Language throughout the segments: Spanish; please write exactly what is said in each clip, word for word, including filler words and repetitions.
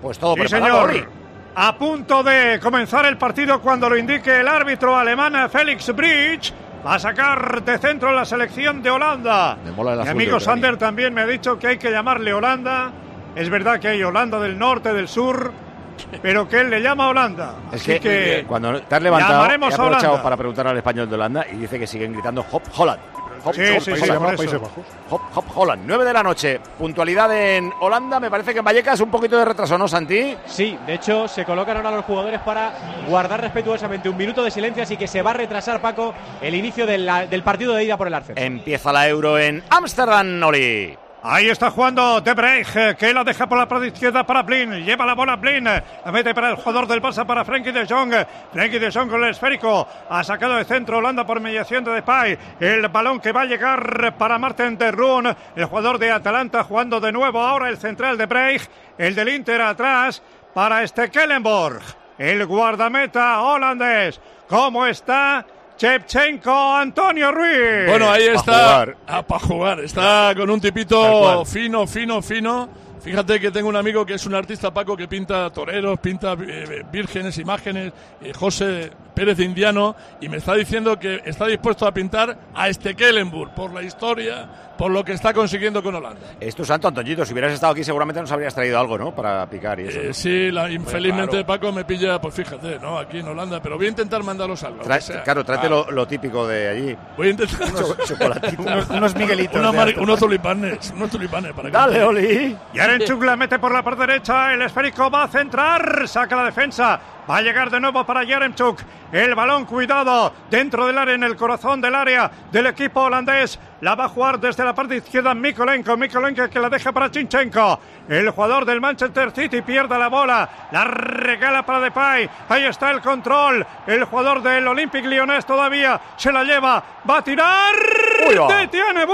Pues todo sí, preparado, señor. Oli. A punto de comenzar el partido cuando lo indique el árbitro alemán Felix Bridge. Va a sacar de centro la selección de Holanda. Me mola el Mi azul amigo de Sander también me ha dicho que hay que llamarle Holanda. Es verdad que hay Holanda del norte, del sur, pero que él le llama Holanda. Es Así que, que cuando te has levantado, he llamaremos a aprovechado Holanda. para preguntar al español de Holanda y dice que siguen gritando Hop Holland. Hop, Sí, hop, sí, Holland. sí, por Países eso. Bajos. Hop, hop Holland. nueve de la noche. Puntualidad en Holanda. Me parece que en Vallecas un poquito de retraso, ¿no, Santi? Sí, de hecho se colocan ahora los jugadores para guardar respetuosamente un minuto de silencio, así que se va a retrasar, Paco, el inicio de la, del partido de ida por el ascenso. Empieza la Euro en Ámsterdam, Oli. Ahí está jugando De Bruyne, que la deja por la parte izquierda para Blin. Lleva la bola Blin, la mete para el jugador del Barça, para Frenkie de Jong. Frenkie de Jong con el esférico. Ha sacado de centro Holanda por mediación de Depay. El balón que va a llegar para Marten de Roon, el jugador de Atalanta, jugando de nuevo ahora el central de Bruyne. El del Inter atrás para Stekelenburg, el guardameta holandés. ¿Cómo está Shevchenko? Antonio Ruiz. Bueno, ahí Pa' está. jugar. Ah, para jugar. Está con un Tal tipito cual. fino, fino, fino. Fíjate que tengo un amigo que es un artista, Paco, que pinta toreros, pinta eh, vírgenes, imágenes, eh, José Pérez de Indiano, y me está diciendo que está dispuesto a pintar a Stekelenburg por la historia, por lo que está consiguiendo con Holanda. Es tu santo, Antoñito. Si hubieras estado aquí seguramente nos habrías traído algo, ¿no? Para picar y eso. Eh, sí, la, infelizmente claro. Paco me pilla, pues fíjate, ¿no? Aquí en Holanda, pero voy a intentar mandaros algo. Trae- que sea. claro, tráete Ah, lo, lo típico de allí. Voy a intentar Cho- chocolatito. Unos, unos Miguelitos. Una de mar- alto. unos tulipanes, unos tulipanes para que Dale, Oli. Yarenchuk la mete por la parte derecha, el esférico va a centrar, saca la defensa, va a llegar de nuevo para Yarenchuk, el balón cuidado dentro del área, en el corazón del área del equipo holandés, la va a jugar desde la parte izquierda Mikolenko, Mikolenko que la deja para Zinchenko, el jugador del Manchester City pierde la bola, la regala para Depay, ahí está el control, el jugador del Olympique Lyonnais todavía se la lleva, va a tirar, Uy, va. detiene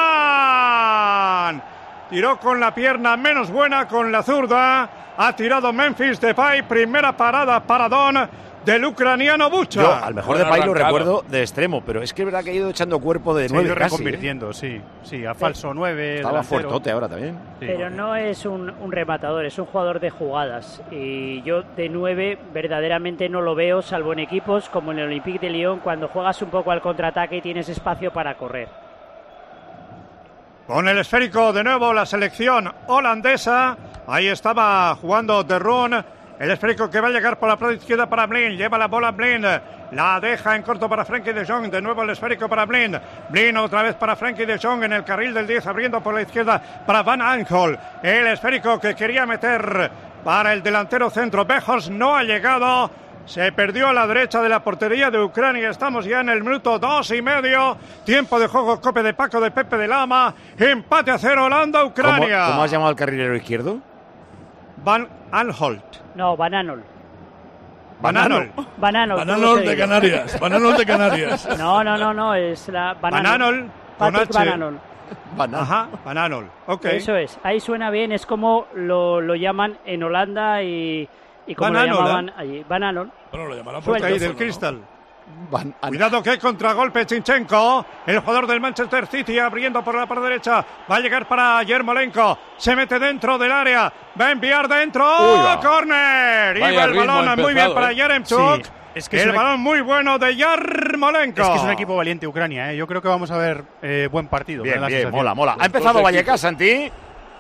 Buchan. Tiró con la pierna menos buena, con la zurda. Ha tirado Memphis Depay. Primera parada, paradón del ucraniano Bucha. Yo al mejor de Buen Pay lo arrancado. recuerdo de extremo, pero es que es verdad que ha ido echando cuerpo de Se ha ido nueve casi, ¿eh? reconvirtiendo, sí. Sí, a falso nueve. Estaba delantero. fuertote ahora también. Sí. Pero no es un, un rematador, es un jugador de jugadas. Y yo de nueve verdaderamente no lo veo, salvo en equipos como en el Olympique de Lyon, cuando juegas un poco al contraataque y tienes espacio para correr. Con el esférico de nuevo la selección holandesa. Ahí estaba jugando De Roon. El esférico que va a llegar por la parte izquierda para Blin. Lleva la bola Blin. La deja en corto para Frenkie de Jong. De nuevo el esférico para Blin. Blin otra vez para Frenkie de Jong en el carril del diez, abriendo por la izquierda para Van Aanholt. El esférico que quería meter para el delantero centro. Weghorst no ha llegado. Se perdió a la derecha de la portería de Ucrania. Estamos ya en el minuto dos y medio. Tiempo de juego, cope de Paco, de Pepe de Lama. Empate a cero, Holanda-Ucrania. ¿Cómo, ¿Cómo has llamado al carrilero izquierdo? Van Aanholt. No, Bananol. Van Aanholt. Bananol. Bananos todo de seguido. Canarias, bananos de Canarias. No, no, no, no, es la Van Bananol. Aanholt. Con Patrick H. Bananol. Banana. Ajá, Van Aanholt. Ok. Eso es, ahí suena bien, es como lo, lo llaman en Holanda y, y como Bananol, lo llamaban allí. Bananol. Bueno, lo llamarán por Suelta Ahí teléfono, del ¿no? Crystal. Van- an- Cuidado que hay contragolpe. Zinchenko, el jugador del Manchester City, abriendo por la parte derecha. Va a llegar para Yermolenko. Se mete dentro del área. Va a enviar dentro. Uy, va. ¡Córner! Vaya Iba el ritmo balón ha muy bien empezado, para ¿eh? Yaremchuk. Sí, es que es el un- balón muy bueno de Yarmolenko. Es que es un equipo valiente Ucrania, ¿eh? Yo creo que vamos a ver eh, buen partido. me Bien, da la bien, sensación. mola, mola. Ha Los empezado dos Vallecas, equipos. Santi.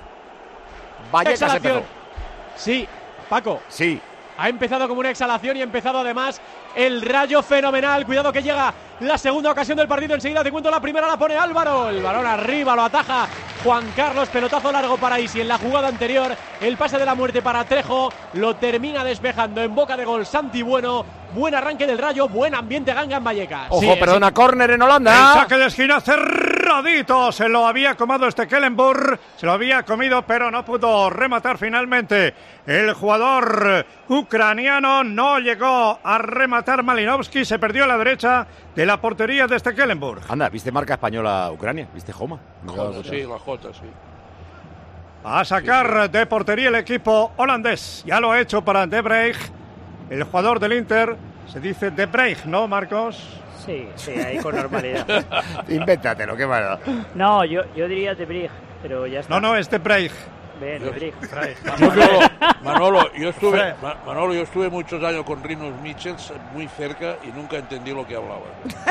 Vallecas Exhalación. empezó. Sí, Paco. Sí. Ha empezado como una exhalación y ha empezado además el Rayo fenomenal. Cuidado que llega la segunda ocasión del partido. Enseguida te cuento la primera, la pone Álvaro. El balón arriba, lo ataja Juan Carlos. Pelotazo largo para Isi en la jugada anterior. El pase de la muerte para Trejo. Lo termina despejando en boca de gol Santi Bueno. Buen arranque del Rayo, buen ambiente ganga en Vallecas. Ojo, Sí, perdona, sí. córner en El Holanda. saque de esquina cerradito. Se lo había comido este Kellenburg. Se lo había comido, pero no pudo rematar finalmente. El jugador ucraniano no llegó a rematar. Malinovsky se perdió a la derecha de la portería de este Kellenburg. Anda, ¿viste marca española Ucrania? ¿Viste Joma? Jota, sí, la Jota, sí. A sacar de portería el equipo holandés. Ya lo ha hecho para De Bruyne. El jugador del Inter se dice De Bruyne, ¿no, Marcos? Sí, sí, ahí con normalidad. Invéntatelo, qué malo. No, yo, yo diría De Brig, pero ya está. No, no, es De Bruyne. Bien, De Brig. Manolo, Manolo, Yo estuve, Manolo, yo estuve muchos años con Rinus Michels muy cerca y nunca entendí lo que hablaba.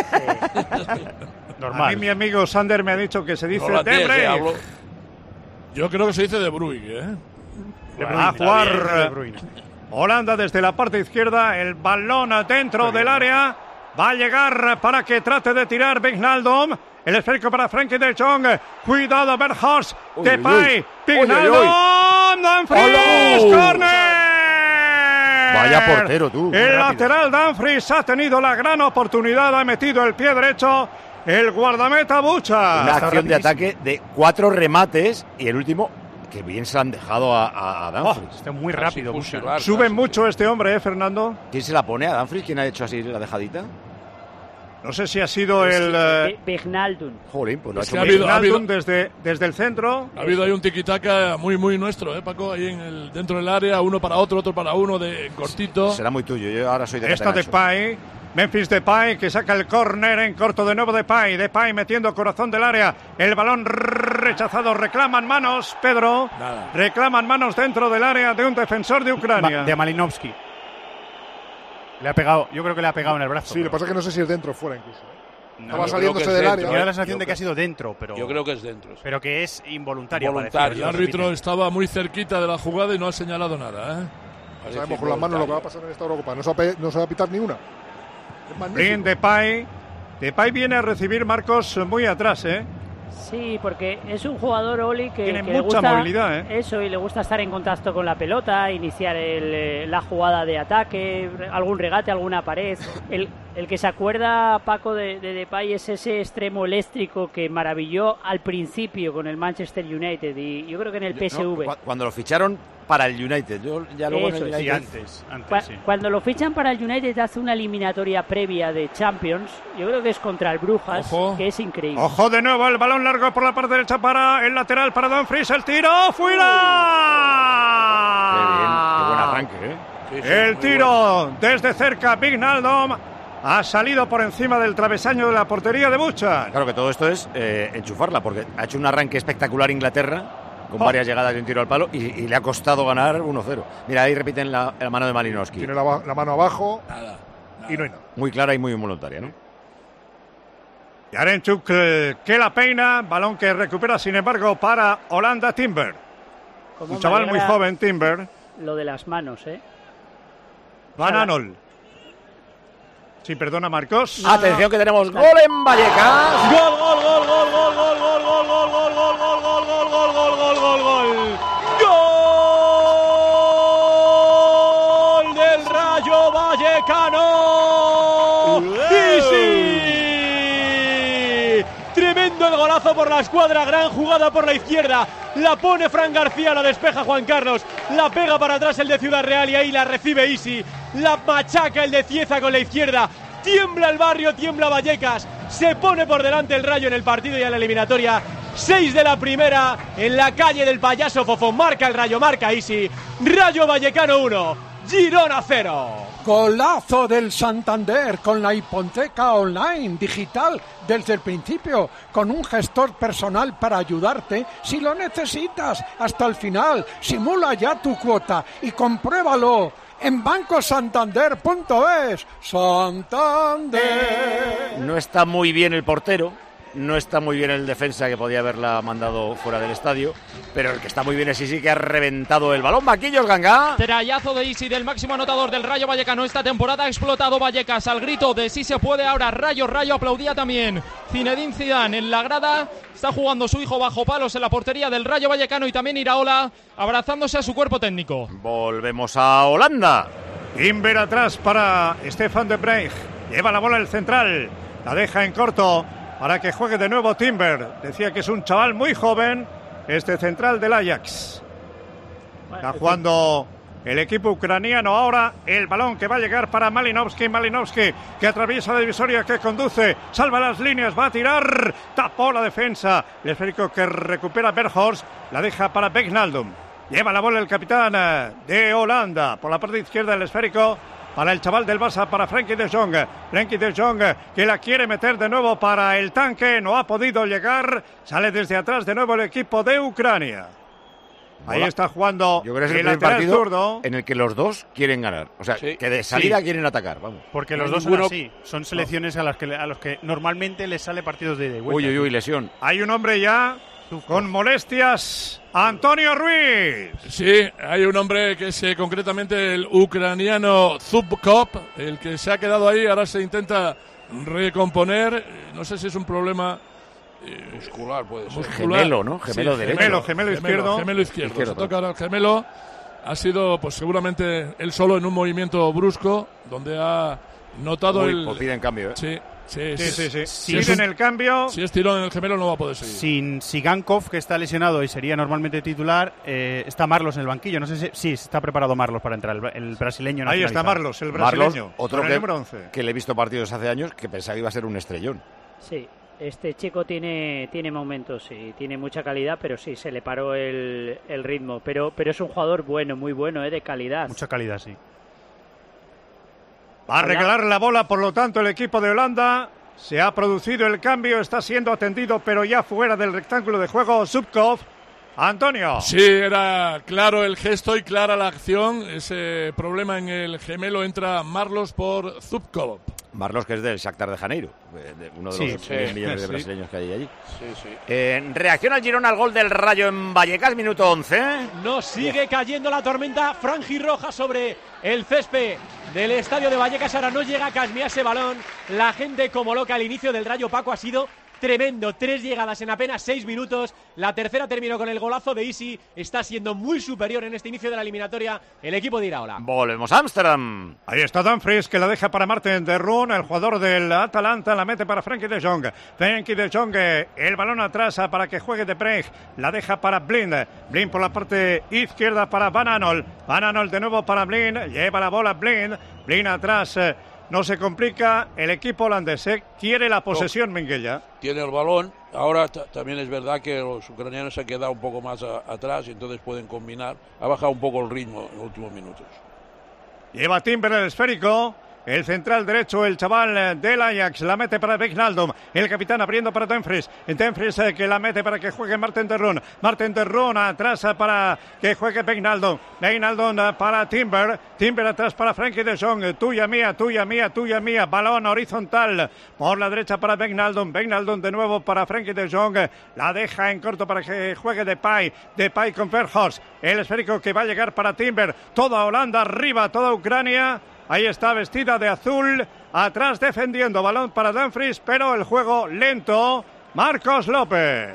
Normal. A mí mi amigo Sander me ha dicho que se dice no de Bruyne. Hablo... Yo creo que se dice de Bruyne, ¿eh? De Bruyne. A jugar de Bruyne. Holanda desde la parte izquierda, el balón dentro del área. Va a llegar para que trate de tirar Wijnaldum. El esférico para Frenkie de Jong. Cuidado, Berghorst. Depay. Wijnaldum. Dumfries. ¡Corner! Vaya portero, tú. El lateral Dumfries ha tenido la gran oportunidad. Ha metido el pie derecho. El guardameta Bucha. Una acción de ataque de cuatro remates. Y el último, que bien se han dejado a, a, a Dumfries. Oh, está muy rápido. Bucha. Sube mucho este hombre, ¿eh, Fernando? ¿Quién se la pone a Dumfries? ¿Quién ha hecho así la dejadita? No sé si ha sido el... Eh, Wijnaldum. Joder, pues lo ha es hecho ha habido, Wijnaldum desde, desde el centro. Ha habido ahí un tiquitaca muy, muy nuestro, ¿eh, Paco? Ahí en el, dentro del área, uno para otro, otro para uno, de cortito. Será muy tuyo, yo ahora soy de Esta Depay, Memphis Depay, que saca el córner en corto de nuevo Depay. Depay metiendo corazón del área. El balón rechazado, reclaman manos, Pedro. Nada. Reclaman manos dentro del área de un defensor de Ucrania. Ma- de Malinovsky. Le ha pegado, yo creo que le ha pegado en el brazo. Sí, pero... lo que pasa es que no sé si es dentro o fuera incluso. No, Estaba saliéndose del área. Me da la sensación de que ha sido dentro, pero... Yo creo que es dentro. Sí. Pero que es involuntario. Voluntario. El árbitro estaba muy cerquita de la jugada y no ha señalado nada, ¿eh? No sabemos con las manos lo que va a pasar en esta Eurocopa. No se va a, no se va a pitar ni una. Bien, Depay. Depay viene a recibir, Marcos, muy atrás, ¿eh? Sí, porque es un jugador, Oli, que, tiene que mucha le gusta movilidad, ¿eh? Eso, y le gusta estar en contacto con la pelota, iniciar el, la jugada de ataque, algún regate, alguna pared. El, el que se acuerda, Paco, de, de Depay es ese extremo eléctrico que maravilló al principio con el Manchester United y yo creo que en el P S V. No, cuando lo ficharon para el United, yo ya luego Eso, en el United... Sí, antes, antes Cu- sí. Cuando lo fichan para el United hace una eliminatoria previa de Champions, yo creo que es contra el Brujas, Ojo. que es increíble. Ojo de nuevo, el balón largo por la parte derecha para el lateral para Dumfries, el tiro, ¡fuera! Qué bien, qué buen arranque, ¿eh? Sí, sí, El muy tiro bueno. desde cerca, Wijnaldum ha salido por encima del travesaño de la portería de Bucha. Claro que todo esto es eh, enchufarla, porque ha hecho un arranque espectacular Inglaterra, con Oh. varias llegadas y un tiro al palo, y, y le ha costado ganar uno cero. Mira, ahí repiten la, la mano de Malinowski. Tiene la, la mano abajo Nada. y no hay nada. Muy clara y muy involuntaria, ¿no? Yarenchuk eh, que la peina, balón que recupera sin embargo para Holanda Timber. Cómo Un me chaval muy alegra joven, Timber. Lo de las manos, ¿eh? Van Ojalá. Aanholt. Sí, perdona, Marcos. Atención que tenemos gol en Vallecas. Gol, gol, gol, gol, gol, gol, gol, gol, gol, gol, gol, gol, gol, gol, gol, gol, gol, gol, gol. Gol del Rayo Vallecano. Y sí. Tremendo el golazo por la escuadra, gran jugada por la izquierda. La pone Fran García, la despeja Juan Carlos, la pega para atrás el de Ciudad Real y ahí la recibe Isi. La machaca el de Cieza con la izquierda. Tiembla el barrio, tiembla Vallecas. Se pone por delante el Rayo en el partido y en la eliminatoria. seis de la primera en la calle del Payaso Fofo. Marca el Rayo, marca Isi. Rayo Vallecano uno, Girona cero. Golazo del Santander con la hipoteca online digital desde el principio, con un gestor personal para ayudarte si lo necesitas hasta el final. Simula ya tu cuota y compruébalo en banco santander punto es. Santander. No está muy bien el portero, no está muy bien el defensa, que podía haberla mandado fuera del estadio, pero el que está muy bien es Isi, que ha reventado el balón. Vaquillos, Ganga. Trayazo de Isi, del máximo anotador del Rayo Vallecano esta temporada. Ha explotado Vallecas al grito de sí se puede. Ahora Rayo, Rayo aplaudía también Zinedine Zidane en la grada. Está jugando su hijo bajo palos en la portería del Rayo Vallecano y también Iraola abrazándose a su cuerpo técnico. Volvemos a Holanda. Timber atrás para Stefan de Vrij. Lleva la bola el central, la deja en corto para que juegue de nuevo Timber. Decía que es un chaval muy joven, este central del Ajax. Está jugando el equipo ucraniano. Ahora el balón que va a llegar para Malinovsky. Malinovsky que atraviesa la divisoria, que conduce, salva las líneas, va a tirar, tapó la defensa. El esférico que recupera Berghorst, la deja para Wijnaldum. Lleva la bola el capitán de Holanda. Por la parte izquierda el esférico para el chaval del Barça, para Frenkie de Jong. Frenkie de Jong que la quiere meter de nuevo para el tanque. No ha podido llegar. Sale desde atrás de nuevo el equipo de Ucrania. Ahí Hola. está jugando Yo creo que es el el primer lateral partido zurdo. en el que los dos quieren ganar. O sea, Sí. que de salida Sí. quieren atacar, vamos. Porque No los hay dos ninguno- son así. Son selecciones a las que a los que normalmente les sale partidos de ida y vuelta. Uy, uy, uy, lesión. Hay un hombre ya con molestias. Antonio Ruiz. Sí, hay un hombre que es eh, concretamente el ucraniano Zubkov, el que se ha quedado ahí, ahora se intenta recomponer. Eh, No sé si es un problema eh, Muscular puede ser. muscular. Gemelo, ¿no? Gemelo derecho. Gemelo, gemelo izquierdo. Gemelo izquierdo. Izquierdo, Se toca ahora el gemelo. Ha sido, pues seguramente, él solo en un movimiento brusco, donde ha notado Uy, el... pues piden cambio, ¿eh? Sí, sí, Sí, sí, sí. Si es, Piden un- el cambio. si es tirón en el gemelo no va a poder seguir. Sin Sigankov, que está lesionado y sería normalmente titular, eh, está Marlos en el banquillo. No sé si sí, está preparado Marlos para entrar, el, el brasileño. Ahí está nacionalizado. Marlos, el Marlos, brasileño. otro con el que, número once. que le he visto partidos hace años que pensaba que iba a ser un estrellón. Sí, este chico tiene, tiene momentos, sí, tiene mucha calidad, pero sí, se le paró el, el ritmo. Pero, pero es un jugador bueno, muy bueno, ¿eh? De calidad. Mucha calidad, sí. Va a regalar la bola, por lo tanto, el equipo de Holanda. Se ha producido el cambio, está siendo atendido, pero ya fuera del rectángulo de juego, Zubkov. Antonio. Sí, era claro el gesto y clara la acción. Ese problema en el gemelo entra Marlos por Zubkov. Marlos, que es del Shakhtar de Janeiro, eh, de uno de Sí, los sí, diez millones de sí. brasileños que hay allí. Sí, sí. Eh, reacciona el Girona al gol del Rayo en Vallecas, minuto once. No sigue cayendo la tormenta franjirroja sobre el césped del estadio de Vallecas. Ahora no llega a casmear ese balón. La gente como loca. El inicio del Rayo, Paco, ha sido tremendo. Tres llegadas en apenas seis minutos. La tercera terminó con el golazo de Isi. Está siendo muy superior en este inicio de la eliminatoria el equipo de Iraola. Volvemos a Ámsterdam. Ahí está Dumfries, que la deja para Martin de Roon, el jugador del Atalanta, la mete para Frenkie de Jong. Frenkie de Jong, el balón atrás para que juegue de Preij, la deja para Blind. Blind por la parte izquierda para Van Aanholt. Van Aanholt de nuevo para Blind, lleva la bola Blind. Blind atrás, eh, no se complica. El equipo holandés eh, quiere la posesión, Minguella. Tiene el balón. Ahora ta- también es verdad que los ucranianos se han quedado un poco más a- atrás y entonces pueden combinar. Ha bajado un poco el ritmo en los últimos minutos. Lleva Timber el esférico. El central derecho, el chaval del Ajax, la mete para Wijnaldum. El capitán abriendo para Dumfries. Dumfries eh, que la mete para que juegue Martin de Roon. Martin de Roon atrás eh, para que juegue Wijnaldum. Wijnaldum eh, para Timber. Timber atrás para Frenkie de Jong. Tuya mía, tuya mía, tuya mía. Balón horizontal por la derecha para Wijnaldum. Wijnaldum de nuevo para Frenkie de Jong. La deja en corto para que juegue Depay. Depay con Verhorst. El esférico que va a llegar para Timber. Toda Holanda arriba, toda Ucrania. Ahí está vestida de azul, atrás defendiendo, balón para Dumfries, pero el juego lento. Marcos López.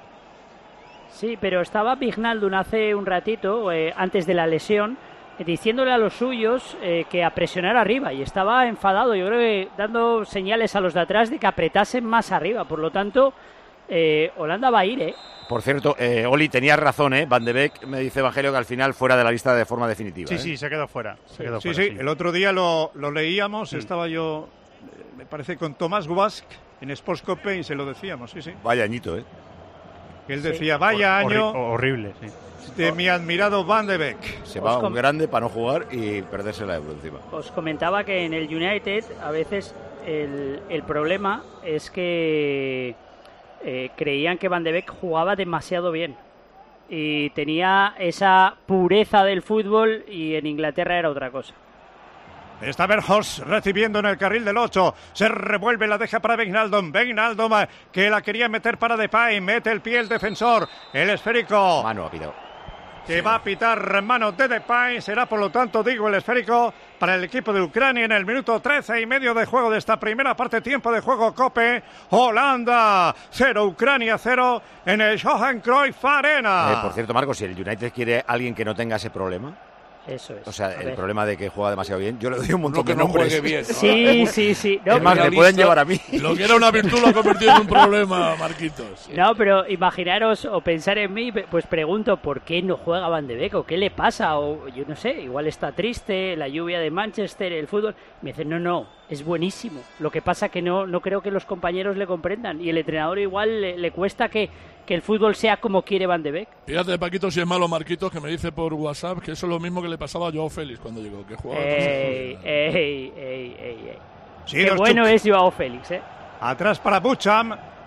Sí, pero estaba Wijnaldum hace un ratito, eh, antes de la lesión, eh, diciéndole a los suyos eh, que a presionar arriba, y estaba enfadado, yo creo que dando señales a los de atrás de que apretasen más arriba. Por lo tanto, eh, Holanda va a ir, ¿eh? Por cierto, eh, Oli, tenías razón, ¿eh? Van de Beek me dice Evangelio que al final fuera de la lista de forma definitiva. Sí, ¿eh? sí, se quedó fuera. Se quedó Sí, fuera, sí, el otro día lo, lo leíamos, estaba yo, eh, me parece, con Tomás Guask en Sportscope y se lo decíamos, sí, sí. Vaya añito, ¿eh? Él Sí. decía, vaya Horri- año horrible, sí. de mi admirado Van de Beek. Se va Os com- un grande para no jugar y perderse la Euro encima. Os comentaba que en el United a veces el, el problema es que eh, creían que Van de Beek jugaba demasiado bien y tenía esa pureza del fútbol, y en Inglaterra era otra cosa. Está Verhorst recibiendo en el carril del ocho. Se revuelve, la deja para Wijnaldum. Wijnaldum eh, que la quería meter para Depay. Mete el pie el defensor. El esférico. Mano ha pitado. Que va a pitar mano de Depay. Será, por lo tanto, digo, el esférico para el equipo de Ucrania en el minuto trece y medio de juego de esta primera parte. Tiempo de juego, Cope. Holanda cero, Ucrania cero en el Johan Cruyff Arena. Eh, por cierto, Marcos, si el United quiere alguien que no tenga ese problema, Eso es. o sea, A el ver. problema de que juega demasiado bien, yo le doy un montón Lo que de no nombres. juegue bien, ¿no? Sí, sí, sí. No, Es más, pero- me pueden llevar a mí. Lo que era una virtud lo ha convertido en un problema, Marquitos. No, pero imaginaros o pensar en mí, pues pregunto por qué no juega Van de Beek o qué le pasa, o yo no sé, igual está triste, la lluvia de Manchester, el fútbol. Me dicen, no, no, es buenísimo. Lo que pasa que no, no creo que los compañeros le comprendan, y el entrenador igual le, le cuesta que, que el fútbol sea como quiere Van de Beek. Fíjate, Paquito, si es malo Marquitos, que me dice por WhatsApp que eso es lo mismo que le pasaba a Joao Félix cuando llegó, que jugaba. Ey, ey, ey, ey, ey. Sí, Qué los bueno Chuck. es Joao Félix, ¿eh? Atrás para Bucham.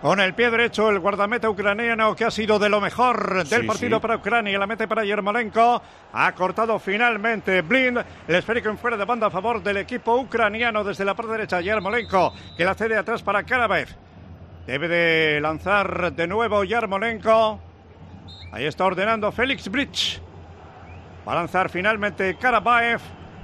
Con el pie derecho el guardameta ucraniano, que ha sido de lo mejor del sí, partido sí. para Ucrania. La mete para Yarmolenko. Ha cortado finalmente Blind. El esférico en fuera de banda a favor del equipo ucraniano desde la parte derecha. Yarmolenko, que la cede atrás para Karabaev. Debe de lanzar de nuevo Yarmolenko. Ahí está ordenando Félix Bridge. Va a lanzar finalmente Karabaev.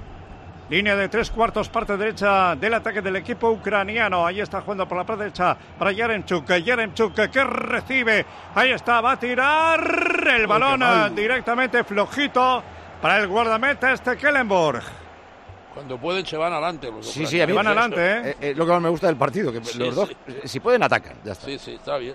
Línea de tres cuartos, parte derecha del ataque del equipo ucraniano. Ahí está jugando por la parte derecha para Yaremchuk. Yaremchuk que recibe. Ahí está, va a tirar el balón directamente flojito para el guardameta este Kellenborg. Cuando pueden se van adelante. Los sí, sí, a mí van adelante, ¿eh? Eh, eh, lo que más me gusta del partido, que Sí, los dos, sí. si pueden, atacan. Ya está. Sí, sí, está bien.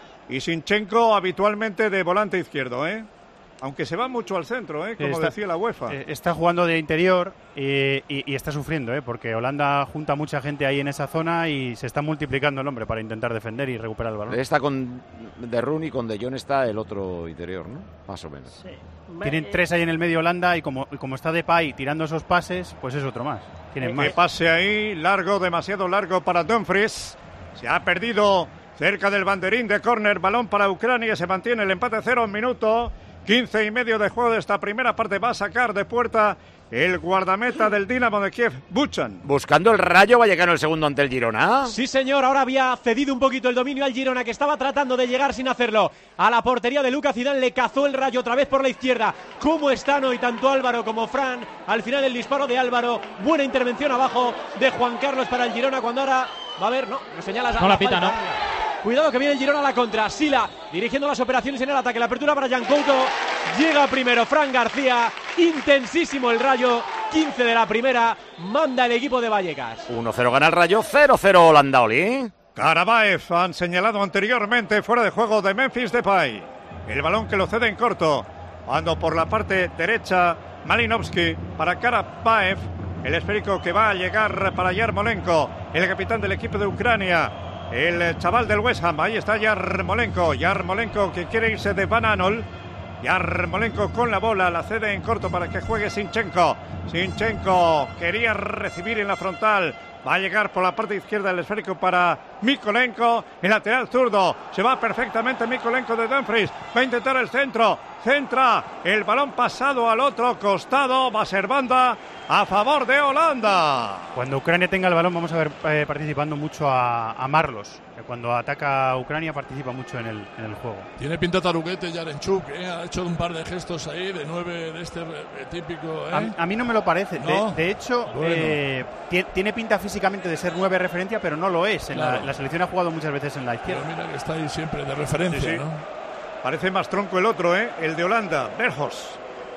Y Sinchenko habitualmente de volante izquierdo, ¿eh? Aunque se va mucho al centro, ¿eh? Como Está- decía la UEFA. Eh, está jugando de interior eh, y, y está sufriendo, ¿eh? Porque Holanda junta mucha gente ahí en esa zona y se está multiplicando el hombre para intentar defender y recuperar el balón. Está con De Roon y con De Jong está el otro interior, ¿no? Más o menos. Sí. Tienen tres ahí en el medio Holanda y como, y como está Depay tirando esos pases, pues es otro más. Tienen Que más. pase ahí, largo, demasiado largo para Dumfries. Se ha perdido cerca del banderín de córner. Balón para Ucrania, se mantiene el empate cero, un minuto. quince y medio de juego de esta primera parte. Va a sacar de puerta el guardameta del Dinamo de Kiev, Buchan. Buscando el Rayo Vallecano el segundo ante el Girona. Sí, señor, ahora había cedido un poquito el dominio al Girona, que estaba tratando de llegar sin hacerlo a la portería de Lucas Zidane. Le cazó el Rayo otra vez por la izquierda. ¿Cómo están hoy tanto Álvaro como Fran? Al final el disparo de Álvaro. Buena intervención abajo de Juan Carlos para el Girona, cuando ahora va a haber, no, lo señalas. No la pita, ¿no? Cuidado que viene el Girona a la contra. Sila dirigiendo las operaciones en el ataque. La apertura para Jan Couto. Llega primero Fran García. Intensísimo el Rayo. quince de la primera. Manda el equipo de Vallecas. uno cero gana el Rayo, cero cero Holanda, Oli. Karabaev han señalado anteriormente fuera de juego de Memphis Depay. El balón que lo cede en corto. Cuando por la parte derecha Malinovsky para Karabaev. El esférico que va a llegar para Yarmolenko, el capitán del equipo de Ucrania. El chaval del West Ham, ahí está Yarmolenko. Yarmolenko que quiere irse de Van Aanholt. Yarmolenko con la bola, la cede en corto para que juegue Sinchenko. Sinchenko quería recibir en la frontal. Va a llegar por la parte izquierda el esférico para Mykolenko. El lateral zurdo. Se va perfectamente Mykolenko de Dumfries. Va a intentar el centro. Centra. El balón pasado al otro costado. Va a ser banda a favor de Holanda. Cuando Ucrania tenga el balón vamos a ver eh, participando mucho a, a Marlos. Que cuando ataca a Ucrania participa mucho en el, en el juego. Tiene pinta taruguete Yaremchuk, ¿eh? Ha hecho un par de gestos ahí de nueve de este eh, típico. ¿eh? A, a mí no me lo parece. ¿No? De, de hecho, Bueno. eh, tie- tiene pinta físicamente de ser nueve de referencia, pero no lo es. En Claro. la, la selección ha jugado muchas veces en la Pero izquierda. mira que está ahí siempre de referencia, Sí, sí. ¿no? Parece más tronco el otro, ¿eh? El de Holanda, Berhos.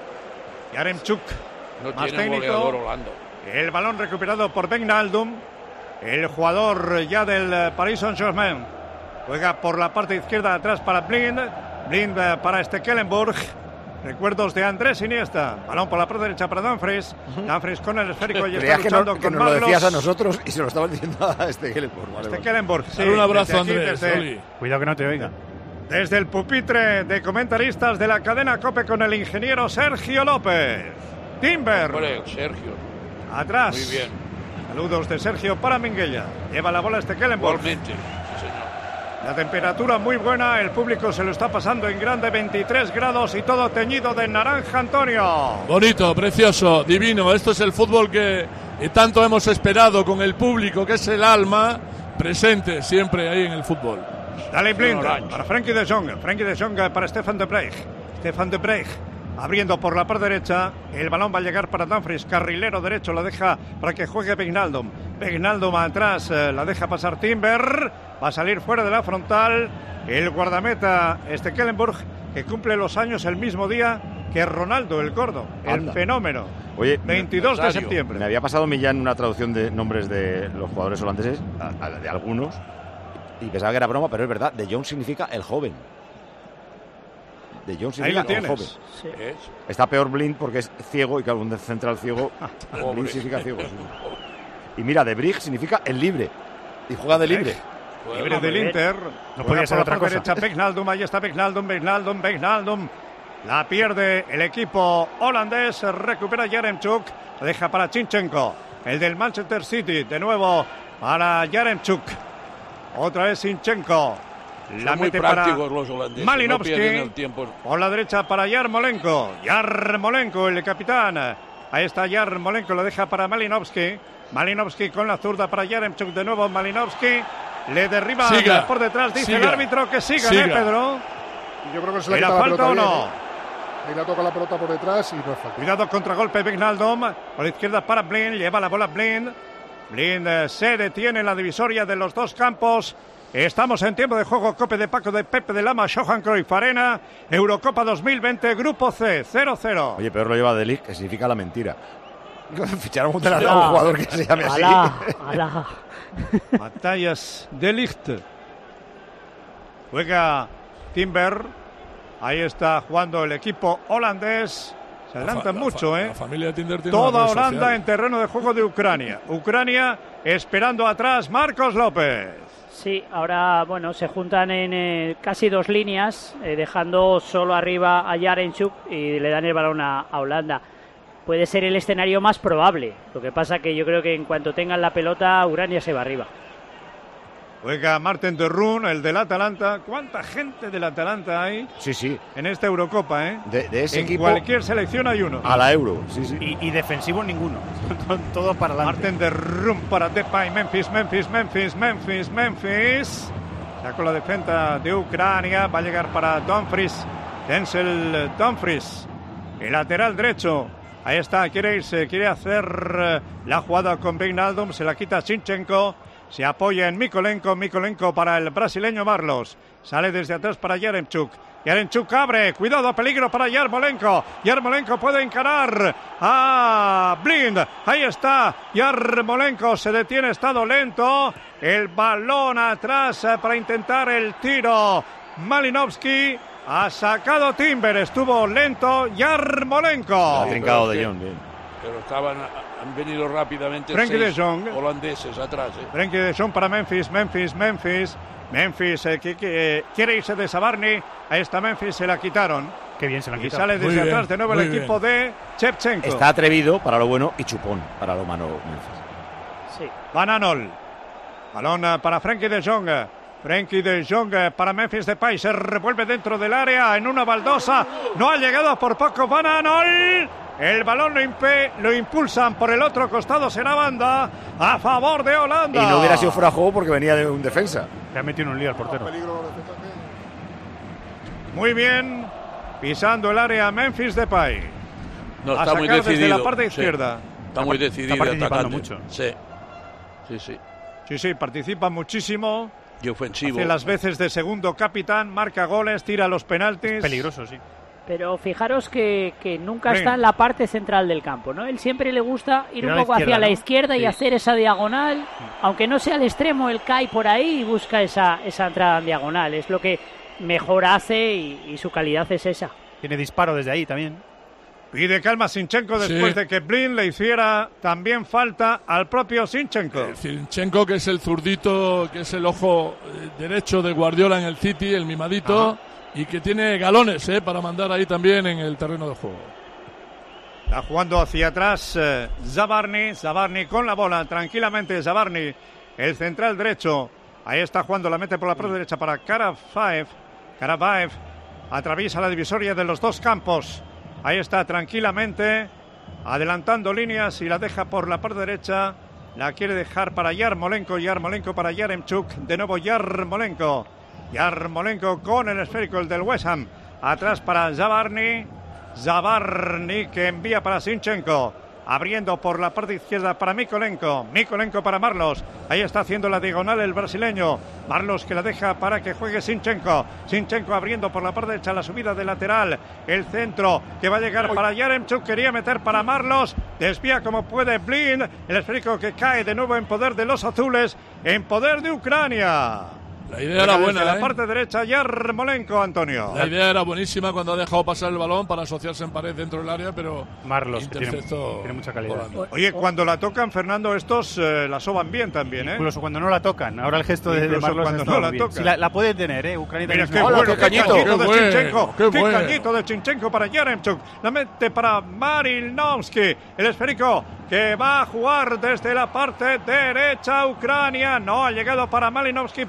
Yaremchuk. No Más tiene técnico. goleador Holanda. El balón recuperado por Wijnaldum, el jugador ya del eh, Paris Saint-Germain. Juega por la parte izquierda atrás para Blind. Blind eh, para este Kellenborg. Recuerdos de Andrés Iniesta. Balón por la parte derecha para Dumfries. Dumfries con el esférico y está Creías que, luchando no, que con nos lo Marlos. decías a nosotros y se lo estabas diciendo a este Kellenborg. Vale, Este vale. Kellenborg, sí. Dale un abrazo, desde aquí, Andrés. desde- Oli. Cuidado que no te oiga. Desde el pupitre de comentaristas de la cadena COPE con el ingeniero Sergio López. Timber. Hombre, Sergio. Atrás. Muy bien. Saludos de Sergio para Minguella. Lleva la bola este Kellenborg. Igualmente. Sí, señor. La temperatura muy buena, el público se lo está pasando en grande, veintitrés grados y todo teñido de naranja, Antonio. Bonito, precioso, divino. Esto es el fútbol que eh, tanto hemos esperado, con el público, que es el alma presente siempre ahí en el fútbol. Dale Blind Orange. para Frenkie de Jong. Frenkie de Jong para Stefan de Breij. Stefan de Breij abriendo por la parte derecha. El balón va a llegar para Dumfries. Carrilero derecho la deja para que juegue Wijnaldum. Wijnaldum atrás, eh, la deja pasar Timber. Va a salir fuera de la frontal. El guardameta este Kellenborg, que cumple los años el mismo día que Ronaldo, el gordo. El Anda. fenómeno. Oye, veintidós de Rosario. septiembre. me había pasado Millán una traducción de nombres de los jugadores holandeses, a- a- de algunos, y pensaba que era broma, pero es verdad. De Jong significa el joven. De Jong Ahí significa lo el joven. tienes. Sí. ¿Eh? Está peor Blind porque es ciego y claro, un central ciego. Pobre. Blind significa ciego. sí. Y mira, de Brig significa el libre. Y juega de libre. Libre del Inter. No Juega podía por ser la otra parte cosa. derecha Wijnaldum, ahí está Wijnaldum, Wijnaldum, Wijnaldum. La pierde el equipo holandés, recupera Yaremchuk, la deja para Sinchenko, el del Manchester City, de nuevo para Yaremchuk. Otra vez Sinchenko, La muy mete para prácticos los holandeses. Malinovski. No pierden el tiempo. Por la derecha para Yarmolenko. Yarmolenko, el capitán. Ahí está Yarmolenko, lo deja para Malinovski. Malinovski con la zurda para Yaremchuk. De nuevo Malinovski. Le derriba siga, por detrás. Dice siga, el árbitro que siga, siga. ¿eh, Pedro? Yo creo que se le ¿Era quita la falta pelota o no? bien, ¿eh? Ahí la toca la pelota por detrás y no es falta. Cuidado, contragolpe Wijnaldum. Por la izquierda para Blind. Lleva la bola Blind. Blind eh, se detiene en la divisoria de los dos campos. Estamos en tiempo de juego. Cope de Paco de Pepe de Lama, Johan Cruyff Arena. Eurocopa dos mil veinte, Grupo C, cero cero. Oye, peor lo lleva De Ligt, que significa la mentira. Ficharon un delantero a un jugador que se llame así. Alá, alá. Matthias De Ligt. Juega Timber. Ahí está jugando el equipo holandés. Se adelantan La fa- mucho, la fa- ¿eh? La familia Tinder tiene Toda una red Holanda social. en terreno de juego de Ucrania. Ucrania esperando atrás Marcos López. Sí, ahora bueno, se juntan en eh, casi dos líneas, eh, dejando solo arriba a Yaremchuk y le dan el balón a, a Holanda. Puede ser el escenario más probable. Lo que pasa que yo creo que en cuanto tengan la pelota, Ucrania se va arriba. Juega Marten de Roon, el del Atalanta. ¿Cuánta gente del Atalanta hay Sí, sí. en esta Eurocopa, eh? De, de ese en equipo cualquier selección hay uno. a la Euro. Sí, sí. Y, y defensivo ninguno. Todo para adelante. Marten de Roon para Depay. Memphis, Memphis, Memphis, Memphis, Memphis. Sacó la defensa de Ucrania. Va a llegar para Dumfries. Denzel Dumfries. El lateral derecho. Ahí está, quiere irse, quiere hacer eh, la jugada con Wijnaldum. Se la quita Zinchenko. Se apoya en Mikolenko, Mikolenko para el brasileño Marlos. Sale desde atrás para Yaremchuk. Yaremchuk abre, cuidado, peligro para Yarmolenko. Yarmolenko puede encarar a Blind. Ahí está, Yarmolenko se detiene, estado lento. El balón atrás para intentar el tiro. Malinovski ha sacado Timber, estuvo lento Yarmolenko. Ha trincado de Jong, bien. Pero estaban, han venido rápidamente Frenkie seis de Jong. holandeses atrás. ¿eh? Frenkie de Jong para Memphis, Memphis, Memphis. Memphis eh, que, que, eh, quiere irse de Savarny. Ahí está Memphis, se la quitaron. Qué bien se la han Y quitado. sale Muy desde bien, atrás de nuevo muy el equipo de Shevchenko. Está atrevido para lo bueno y chupón para lo malo. Memphis. Sí. Van Aanholt. Balón eh, para Frenkie de Jong. Frenkie de Jong eh, para Memphis Depay. Se revuelve dentro del área en una baldosa. No ha llegado por poco Van Aanholt. El balón lo, impe, lo impulsan por el otro costado. Será banda a favor de Holanda. Y no hubiera sido fuera de juego porque venía de un defensa. Le ha metido en un lío al portero. Muy bien. Pisando el área Memphis Depay. No, A está muy sacar desde decidido. la parte sí. izquierda. Está muy decidido. Está participando atacante. mucho. Sí. Sí, sí. Sí, sí, participa muchísimo. Y ofensivo. Hace las veces de segundo capitán, marca goles, tira los penaltis. Peligroso, sí. Pero fijaros que, que nunca Bien. está en la parte central del campo, ¿no? Él siempre le gusta ir Ir a un la poco hacia izquierda, la ¿no? izquierda y Sí. hacer esa diagonal. Aunque no sea al extremo, él cae por ahí y busca esa, esa entrada en diagonal. Es lo que mejor hace y, y su calidad es esa. Tiene disparo desde ahí también. Pide calma Zinchenko después Sí. de que Blind le hiciera también falta al propio Zinchenko. Zinchenko, que es el zurdito, que es el ojo eh, derecho de Guardiola en el City, el mimadito, y que tiene galones eh, para mandar ahí también en el terreno de juego. Está jugando hacia atrás eh, Zabarny, Zabarny con la bola, tranquilamente Zabarny, el central derecho. Ahí está jugando, la mete por la parte derecha para Karavaev. Karavaev atraviesa la divisoria de los dos campos. Ahí está tranquilamente, adelantando líneas y la deja por la parte derecha. La quiere dejar para Yarmolenko, Yarmolenko para Yaremchuk. De nuevo Yarmolenko. Yarmolenko con el esférico, el del West Ham. Atrás para Zabarny. Zabarny que envía para Zinchenko. Abriendo por la parte izquierda para Mikolenko. Mikolenko para Marlos. Ahí está haciendo la diagonal el brasileño. Marlos que la deja para que juegue Zinchenko. Zinchenko abriendo por la parte derecha la subida de lateral. El centro que va a llegar para Yaremchuk. Quería meter para Marlos. Desvía como puede Blind. El esférico que cae de nuevo en poder de los azules. En poder de Ucrania. La idea era buena, Desde la ¿eh? parte derecha Yarmolenko, Antonio. La idea era buenísima cuando ha dejado pasar el balón para asociarse en pared dentro del área, pero Marlos, que tiene, intercepto tiene mucha calidad. volando. Oye, cuando la tocan, Fernando, estos eh, la soban bien también, ¿eh? Incluso cuando no la tocan. Ahora el gesto de, de Incluso Marlos cuando está no muy la bien. tocan. Sí, la, la puede tener, ¿eh? Ucrania Mira, también qué es una- bueno, qué qué cañito. cañito de Qué bueno, Zinchenko. qué Qué bueno. cañito de Zinchenko para Yaremchuk. La mete para Marinovski. El esférico que va a jugar desde la parte derecha Ucrania. No ha llegado para Malinovski por poco, pero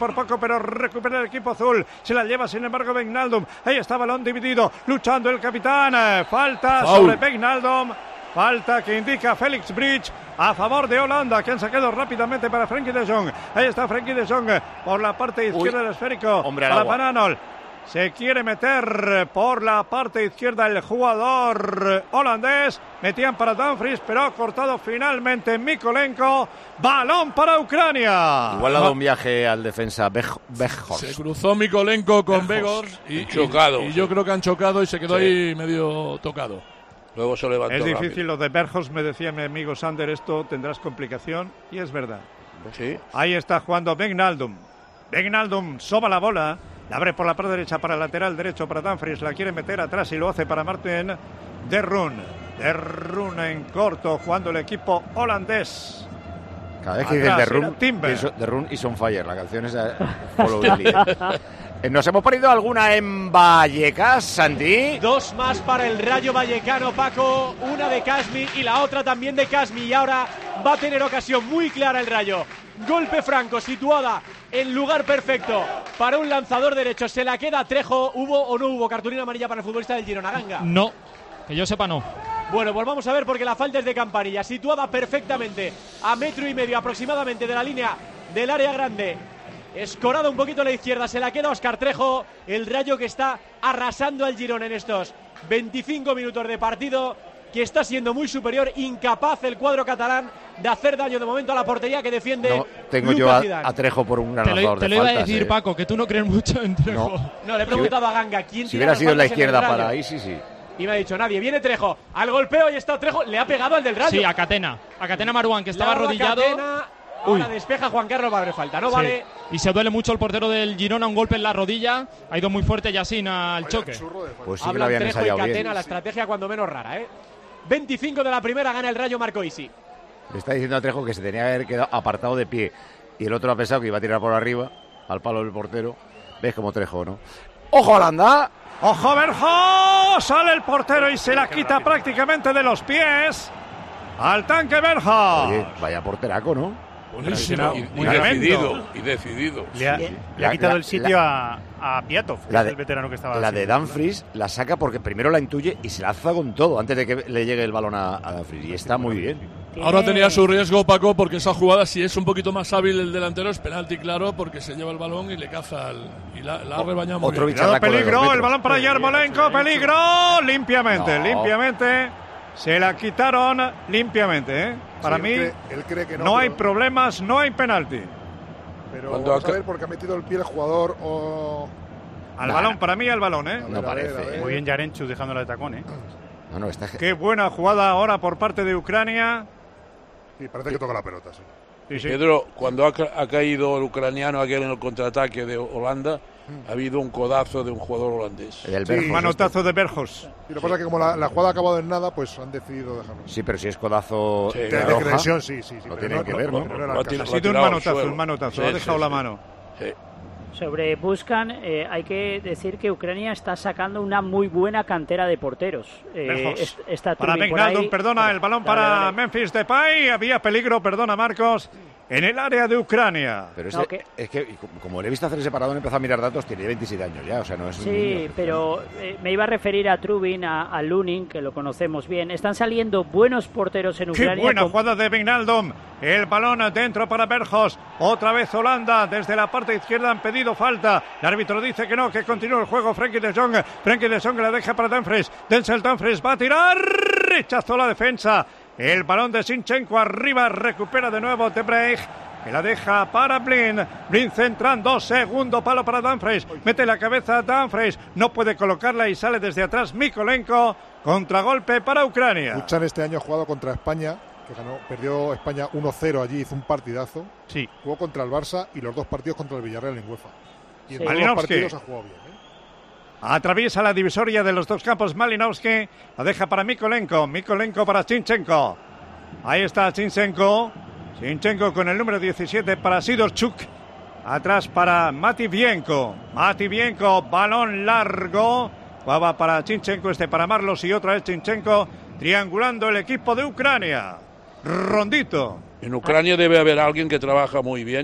pero recupera el equipo azul. Se la lleva, sin embargo, Wijnaldum. Ahí está balón dividido, luchando el capitán. Falta Foul. sobre Wijnaldum. Falta que indica Felix Bridge a favor de Holanda, que han sacado rápidamente para Frenkie de Jong. Ahí está Frenkie de Jong por la parte izquierda Uy, del esférico. Hombre, al para agua. Van Aanholt. Se quiere meter por la parte izquierda el jugador holandés. Metían para Dumfries, pero ha cortado finalmente Mykolenko. Balón para Ucrania. Igual ha dado un viaje al defensa Weghorst. Se cruzó Mykolenko con Weghorst y, chocado. y, y yo creo que han chocado y se quedó Sí. ahí medio tocado. Luego se levantó Es difícil rápido. lo de Weghorst, me decía mi amigo Sander, esto tendrás complicación, y es verdad. Sí. Ahí está jugando Wijnaldum. Wijnaldum soba la bola, la abre por la parte derecha para el lateral derecho para Dumfries, la quiere meter atrás y lo hace para Martin de Roon. De Roon en corto, jugando el equipo holandés. Cada vez que dices Atrás The era Room, Timber. pienso The Room is on fire. La canción es eh, Follow the Leader. Eh, ¿Nos hemos perdido alguna en Vallecas, Santi? Dos más para el Rayo Vallecano, Paco. Una de Kasmi y la otra también de Kasmi. Y ahora va a tener ocasión muy clara el Rayo. Golpe franco, situada en lugar perfecto para un lanzador derecho. Se la queda Trejo. ¿Hubo o no hubo cartulina amarilla para el futbolista del Girona, Ganga? No, que yo sepa no. Bueno, pues vamos a ver porque la falta es de Campanilla. Situada perfectamente a metro y medio aproximadamente de la línea del área grande. Escorada un poquito a la izquierda, se la queda Óscar Trejo. El Rayo que está arrasando al Girona en estos veinticinco minutos de partido, que está siendo muy superior, incapaz el cuadro catalán de hacer daño de momento a la portería que defiende. No, tengo Lucas yo a, Zidane. a Trejo por un gran Te lo, lanzador te de lo iba a faltas, decir, eh. Paco, que tú no crees mucho en Trejo. No. No, le he preguntado a Ganga quién Si tira hubiera las sido en la faltas en el izquierda Rayo. para ahí, sí, sí. Y me ha dicho nadie. Viene Trejo al golpeo y está Trejo. Le ha pegado al del Rayo. Sí, a Catena. A Catena Maruán, que estaba Larga arrodillado. Catena, ahora Uy. despeja Juan Carlos, va a haber falta. No Sí. vale. Y se duele mucho el portero del Girona, un golpe en la rodilla. Ha ido muy fuerte Yacine al choque. Pues sí que lo Hablan habían Trejo y ensayado Catena, bien. la estrategia cuando menos rara, ¿eh? veinticinco de la primera, gana el Rayo Marco Isi. Le está diciendo a Trejo que se tenía que haber quedado apartado de pie. Y el otro ha pensado que iba a tirar por arriba, al palo del portero. ¿Ves como Trejo, no? ¡Ojo, Holanda! ¡Ojo, Berjo! Sale el portero y se la quita prácticamente de los pies. Al tanque Berjo. Oye, vaya porteraco, ¿no? Buenísimo. Y, y Muy tremendo. decidido, y decidido. Le ha, Sí. le ha La- quitado la- el sitio a, a Piatov, que la es de- el veterano que estaba. La de así. Dumfries la saca porque primero la intuye y se la alza con todo antes de que le llegue el balón a, a Dumfries. Y está muy bien. Ahora tenía su riesgo, Paco, porque esa jugada, si es un poquito más hábil el delantero, es penalti, claro, porque se lleva el balón y le caza al, y la, la ha rebañado muy Otro bien. Cuidado, bicharraco de dos peligro, el metros. balón para Yarmolenko, peligro, limpiamente, No. limpiamente, se la quitaron limpiamente, ¿eh? Para Sí, mí él cree, él cree que no, no hay pero- problemas, no hay penalti. Pero Cuando vamos a aca- ver porque ha metido el pie el jugador o... Al Nah, balón, nah. para mí al balón, ¿eh? A ver, No a ver, parece, a ver. Muy bien Yarenchuk dejándola de tacón, ¿eh? No, no, está... Qué buena jugada ahora por parte de Ucrania. Sí, parece que toca la pelota, sí. Sí, sí. Pedro, cuando ha, ca- ha caído el ucraniano aquel en el contraataque de Holanda, ha habido un codazo de un jugador holandés. El Sí, Berjos Manotazo de Berjos. Y lo que pasa es que como la, la jugada ha acabado en nada, pues han decidido dejarlo. este. Sí, pero si es codazo Sí. de De, de roja, agresión, sí, sí, sí. lo pero tienen que ver, no, ¿no? pero no era Lo el ha tirado- caso. Ha sido un tirado al manotazo, suelo. un manotazo, Sí, ha dejado sí, la sí. mano. Sí. Sobre Buscan, eh, hay que decir que Ucrania está sacando una muy buena cantera de porteros. Eh, Berjos. es- está Para Trubin por Wijnaldum, ahí. perdona, Dale, el balón dale, para dale. Memphis Depay. Había peligro, perdona Marcos, en el área de Ucrania. Pero es, No, que, que- es que, como le he visto hacer ese parado, he empezado a mirar datos, tiene veintisiete años ya, o sea, no es un Sí, niño. pero eh, me iba a referir a Trubin, a, a Lunin, que lo conocemos bien. Están saliendo buenos porteros en Qué Ucrania. buena con- jugada de Wijnaldum. El balón dentro para Berjos. Otra vez Holanda. Desde la parte izquierda han pedido falta. El árbitro dice que no, que continúa el juego. Frenkie de Jong. Frenkie de Jong la deja para Dumfries. Denzel Dumfries va a tirar. Rechazó la defensa. El balón de Zinchenko arriba. Recupera de nuevo Debrecht, que la deja para Blin. Blin centrando. Segundo palo para Dumfries. Mete la cabeza a Dumfries. No puede colocarla y sale desde atrás Mykolenko. Contragolpe para Ucrania. Buchan este año ha jugado contra España, que ganó, perdió España uno cero allí, hizo un partidazo. Sí. Jugó contra el Barça y los dos partidos contra el Villarreal en UEFA. Y en Sí. todos los Malinowski. partidos ha jugado bien, ¿eh? Atraviesa la divisoria de los dos campos Malinowski. La deja para Mykolenko. Mykolenko para Zinchenko. Ahí está Zinchenko. Zinchenko con el número diecisiete para Sidorchuk. Atrás para Matvienko. Matvienko, balón largo. Va para Zinchenko, este para Marlos y otra vez Zinchenko. Triangulando el equipo de Ucrania. Rondito. En Ucrania debe haber alguien que trabaja muy bien,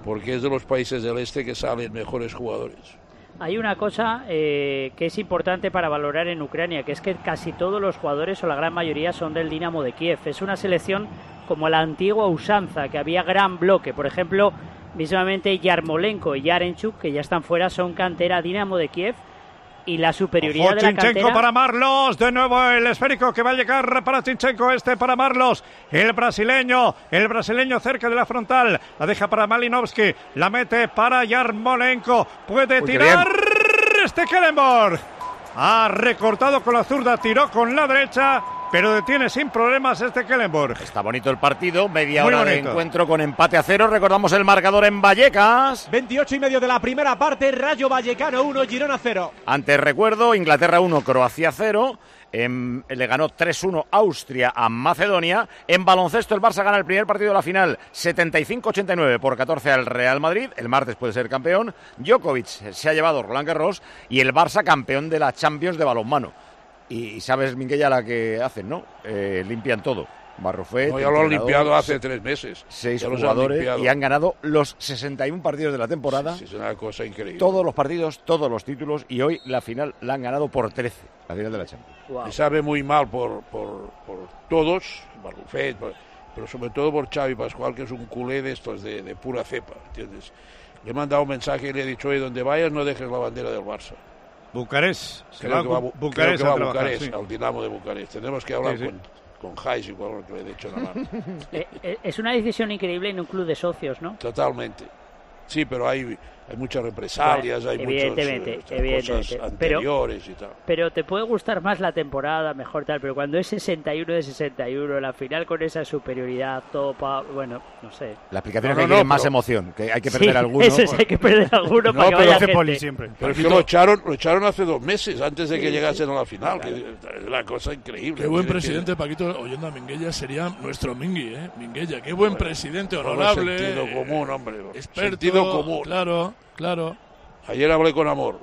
porque es de los países del este que salen mejores jugadores. Hay una cosa eh, que es importante para valorar en Ucrania, que es que casi todos los jugadores o la gran mayoría son del Dinamo de Kiev. Es una selección como la antigua usanza, que había gran bloque. Por ejemplo, mismamente Yarmolenko y Yarenchuk, que ya están fuera, son cantera Dinamo de Kiev. Y la superioridad Ojo, de la Zinchenko cantera... para Marlos, de nuevo el esférico que va a llegar para Zinchenko, este para Marlos, el brasileño, el brasileño cerca de la frontal, la deja para Malinovski, la mete para Yarmolenko, puede Uy, tirar este Kellenborg, ha recortado con la zurda, tiró con la derecha, pero detiene sin problemas este Kellenborg. Está bonito el partido, media Muy hora de bonito. encuentro con empate a cero. Recordamos el marcador en Vallecas. veintiocho y medio de la primera parte, Rayo Vallecano uno, Girona cero. Antes recuerdo, Inglaterra uno, Croacia cero. En, le ganó tres uno Austria a Macedonia. En baloncesto el Barça gana el primer partido de la final setenta y cinco ochenta y nueve por catorce al Real Madrid. El martes puede ser campeón. Djokovic se ha llevado Roland Garros y el Barça campeón de la Champions de balonmano. Y sabes, Minguella, la que hacen, ¿no? Eh, limpian todo. Barrufet, No, ya lo han limpiado hace tres meses. Seis Ya los han jugadores limpiado. y han ganado los sesenta y uno partidos de la temporada. Sí, es una cosa increíble. Todos los partidos, todos los títulos, y hoy la final la han ganado por trece, la final de la Champions. Wow. Me sabe muy mal por, por, por todos, Barrufet, por- pero sobre todo por Xavi Pascual, que es un culé de estos de, de pura cepa, ¿entiendes? Le he mandado un mensaje y le he dicho, oye, donde vayas no dejes la bandera del Barça. Bucarest, se Creo va que va, a a Bu- Bucarest creo que va a a trabajar, Bucarest, sí. al Dinamo de Bucarest. Tenemos que hablar Sí, sí. con, con Hais, igual que le he dicho nada más. Eh, eh, es una decisión increíble en un club de socios, ¿no? Totalmente. Sí, pero hay, hay muchas represalias, hay Evidentemente, muchas eh, evidentemente. cosas Pero- anteriores y tal. Pero te puede gustar más la temporada, mejor tal, pero cuando es sesenta y uno de sesenta y uno, la final con esa superioridad, topa, bueno, no sé. La explicación No, es que no, quieren no, más pero- emoción, que hay que perder Sí, alguno. ese es, hay que perder alguno No, para que pero vaya hace gente. poli siempre. Pero es que lo echaron, lo echaron hace dos meses, antes de que llegasen a la final. Que es una cosa increíble. Qué buen Tiene que- presidente, Paquito, oyendo a Minguella, sería nuestro Mingui, ¿eh? Minguella, qué buen presidente, Todo honorable. sentido común, hombre. Experto, Sentido común. Claro, claro. Ayer hablé con Amor.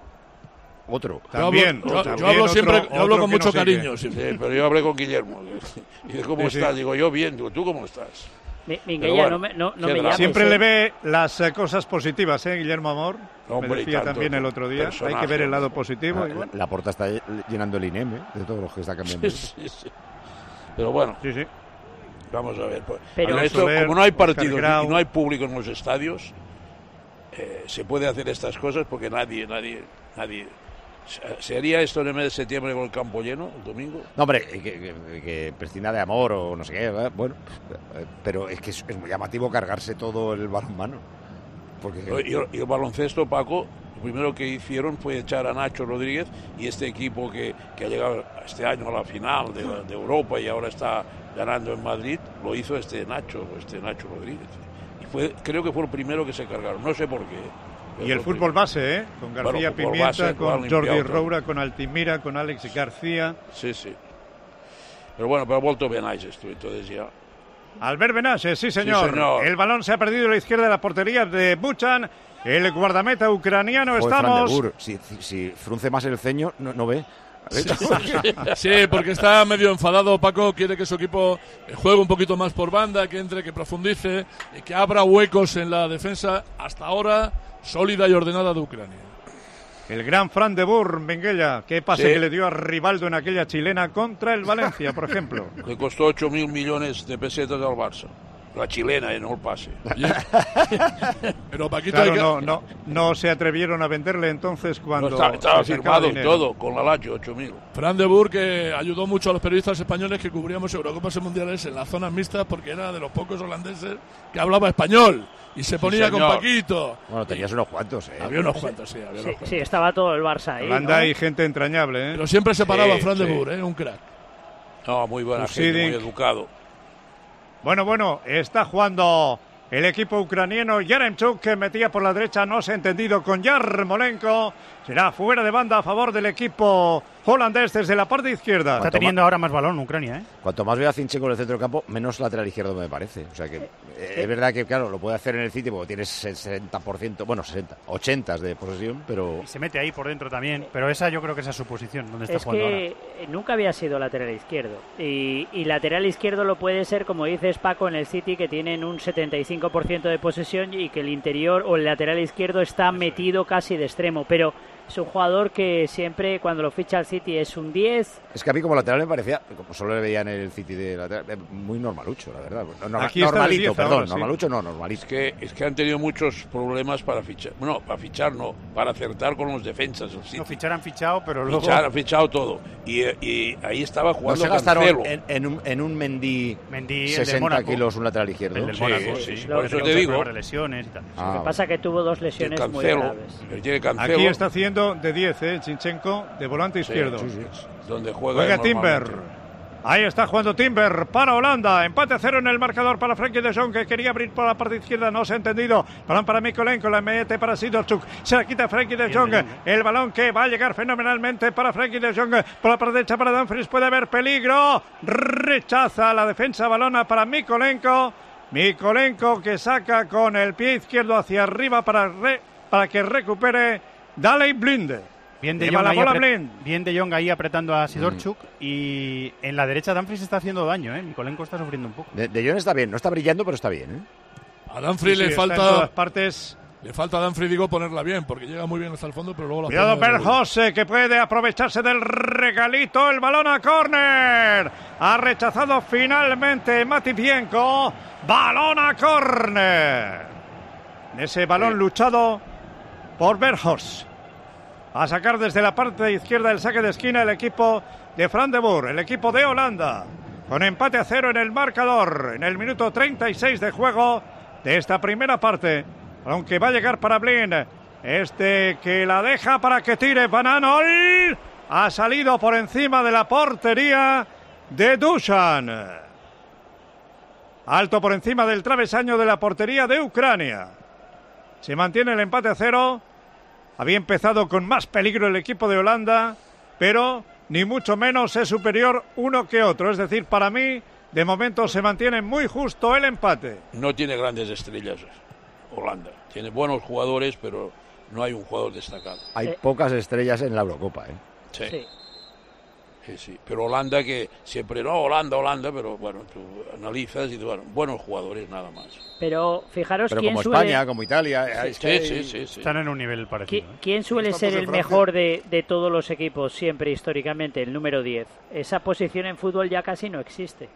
Otro. Yo hablo- También, yo, yo también hablo otro- siempre, yo hablo otro con que mucho no sé cariño. qué. siempre. Sí, pero yo hablé con Guillermo. Y dice, ¿cómo Sí, sí. estás? Digo, yo bien. Digo, ¿tú cómo estás? Mi- Pero Minguella, bueno, no me, no, no qué me drama. llames, Siempre ¿eh? le ve las eh, cosas positivas, ¿eh, Guillermo Amor? Hombre, Me y decía tanto, también el otro día. Hay personaje, que ver el lado hombre. positivo. Ah, y bueno. la, la Porta está llenando el I N E M, ¿eh? De todos los que está cambiando. Sí, sí, sí. Pero bueno, Sí, sí. vamos a ver. Pues, Pero- mira, esto, Soler, como no hay Oscar partidos Grau. y no hay público en los estadios, eh, se puede hacer estas cosas porque nadie, nadie, nadie. ¿Se- ¿Se haría esto en el mes de septiembre con el campo lleno, el domingo? No, hombre, que, que, que prescinda de amor o no sé qué, ¿verdad? Bueno, eh, pero es que es, es muy llamativo cargarse todo el balonmano. Porque Y, el- y el baloncesto, Paco, lo primero que hicieron fue echar a Nacho Rodríguez y este equipo que, que ha llegado este año a la final de, la- de Europa y ahora está ganando en Madrid, lo hizo este Nacho, este Nacho Rodríguez. Y fue, creo que fue el primero que se cargaron, no sé por qué. Y Pero el fue fútbol base, ¿eh? Con Bueno, García fútbol Pimienta, base, lo han con limpiado Jordi todo. Roura, con Altimira, con Alex García. Sí, sí. Pero bueno, pero ha vuelto Benais esto, entonces ya. Albert Benassi, sí señor. señor. El balón se ha perdido a la izquierda de la portería de Buchan. El guardameta ucraniano. Joder, Fran de Estamos. Boer, si, si- si frunce más el ceño, no, no ve. Sí, porque está medio enfadado. Paco quiere que su equipo eh, juegue un poquito más por banda, que entre, que profundice, y que abra huecos en la defensa hasta ahora sólida y ordenada de Ucrania. El gran Fran de Boer, Minguella. Qué pase Sí. que le dio a Rivaldo en aquella chilena contra el Valencia, por ejemplo. Le costó ocho mil millones de pesetas al Barça. La chilena, eh, no el pase. Pero Paquito, Claro, hay que- no, no, no se atrevieron a venderle entonces No, cuando. está- estaba se sacaba firmado y dinero. todo, con la Lazio, ocho mil. Fran de Boer, que ayudó mucho a los periodistas españoles que cubríamos Eurocopas y Mundiales en las zonas mixtas, porque era de los pocos holandeses que hablaba español y se ponía con señor. Paquito. Bueno, tenías unos cuantos, ¿eh? Había unos cuantos, sí, había unos Sí, cuantos. sí, estaba todo el Barça ahí, Holanda ¿no? hay gente entrañable, ¿eh? Pero siempre se paraba Sí, Fran de sí. Boer, ¿eh? Un crack. No, muy buena Usidink. gente, muy educado. Bueno, bueno, está jugando el equipo ucraniano. Yaremchuk, que metía por la derecha, no se ha entendido con Yarmolenko. Será fuera de banda a favor del equipo holandés desde la parte izquierda. Está teniendo ahora más balón Ucrania, ¿eh? Cuanto más veo a Zinchenko en el centro del campo, menos lateral izquierdo me parece. O sea que eh, es verdad que, claro, lo puede hacer en el City porque tiene sesenta por ciento, bueno, sesenta, ochenta de posesión, pero... Y se mete ahí por dentro también, pero esa yo creo que esa es su posición, donde está es jugando que ahora. Nunca había sido lateral izquierdo. Y, y lateral izquierdo lo puede ser, como dices, Paco, en el City, que tienen un setenta y cinco por ciento de posesión y que el interior o el lateral izquierdo está metido casi de extremo, pero es un jugador que siempre cuando lo ficha el City es un diez. Es que a mí como lateral me parecía, como solo le veía en el City de lateral, muy normalucho, la verdad. No, Aquí normalito, diez perdón, ahora, sí. normalucho no, normalito. Es que, es que han tenido muchos problemas para fichar. Bueno, para fichar no, para acertar con los defensas. El City. No, fichar han fichado, pero luego... Fichar, han fichado todo. Y, y ahí estaba No jugando se gastaron Cancelo. en, en un, en un Mendy, Mendy, el de sesenta Mónaco. kilos un lateral izquierdo. El del Sí, Mónaco, sí, sí. por eso Pero te digo. problemas de lesiones y tal. Ah, Lo que pasa que tuvo dos lesiones muy Cancelo, graves. pero tiene Cancelo, Aquí está haciendo de diez, ¿eh? Zinchenko de volante izquierdo. sí, sí, donde juega, Juega normalmente. Timber. Ahí está jugando Timber para Holanda. Empate a cero en el marcador para Frenkie de Jong, que quería abrir por la parte izquierda. No se ha entendido. Balón para Mikolenko. La mete para Sidorchuk. Se la quita Frenkie de Jong. El balón que va a llegar fenomenalmente para Frenkie de Jong. Por la parte derecha para Dumfries. Puede haber peligro. Rechaza la defensa. Balona para Mikolenko. Mikolenko que saca con el pie izquierdo hacia arriba para, re, para que recupere Daley Blind. Bien de, Lleva Jong la ahí bola apre- Blind. bien de Jong ahí apretando a Sidorchuk y en la derecha Dumfries está haciendo daño, ¿eh? Mikolenko está sufriendo un poco. De, de Jong está bien, no está brillando, pero está bien, ¿eh? A Dumfries Sí, le está en falta... todas partes. Le falta a Dumfries, digo, ponerla bien, porque llega muy bien hasta el fondo, pero luego la Cuidado forma de- Berjose, que puede aprovecharse del regalito. El balón a córner. Ha rechazado finalmente Mativienko. Balón a córner. Ese balón luchado por Berjos. A sacar desde la parte izquierda el saque de esquina el equipo de Fran de Boer, el equipo de Holanda. Con empate a cero en el marcador. En el minuto treinta y seis de juego de esta primera parte. Aunque va a llegar para Blin. Este que la deja para que tire Van Aanholt. Ha salido por encima de la portería de Dusan. Alto por encima del travesaño de la portería de Ucrania. Se mantiene el empate a cero. Había empezado con más peligro el equipo de Holanda, pero ni mucho menos es superior uno que otro. Es decir, para mí, de momento se mantiene muy justo el empate. No tiene grandes estrellas Holanda. Tiene buenos jugadores, pero no hay un jugador destacado. Hay Eh. pocas estrellas en la Eurocopa, ¿eh? Sí. Sí. Sí, sí. Pero Holanda que siempre, no, Holanda, Holanda, pero bueno, tú analizas y dices, bueno, buenos jugadores nada más. Pero fijaros Pero quién como suele... España, como Italia... es que Sí, hay- sí, sí, sí. Están en un nivel parecido. ¿Qui- ¿eh? ¿Quién suele Los ser campos el de Francia. mejor de, de todos los equipos siempre históricamente? El número diez. Esa posición en fútbol ya casi no existe.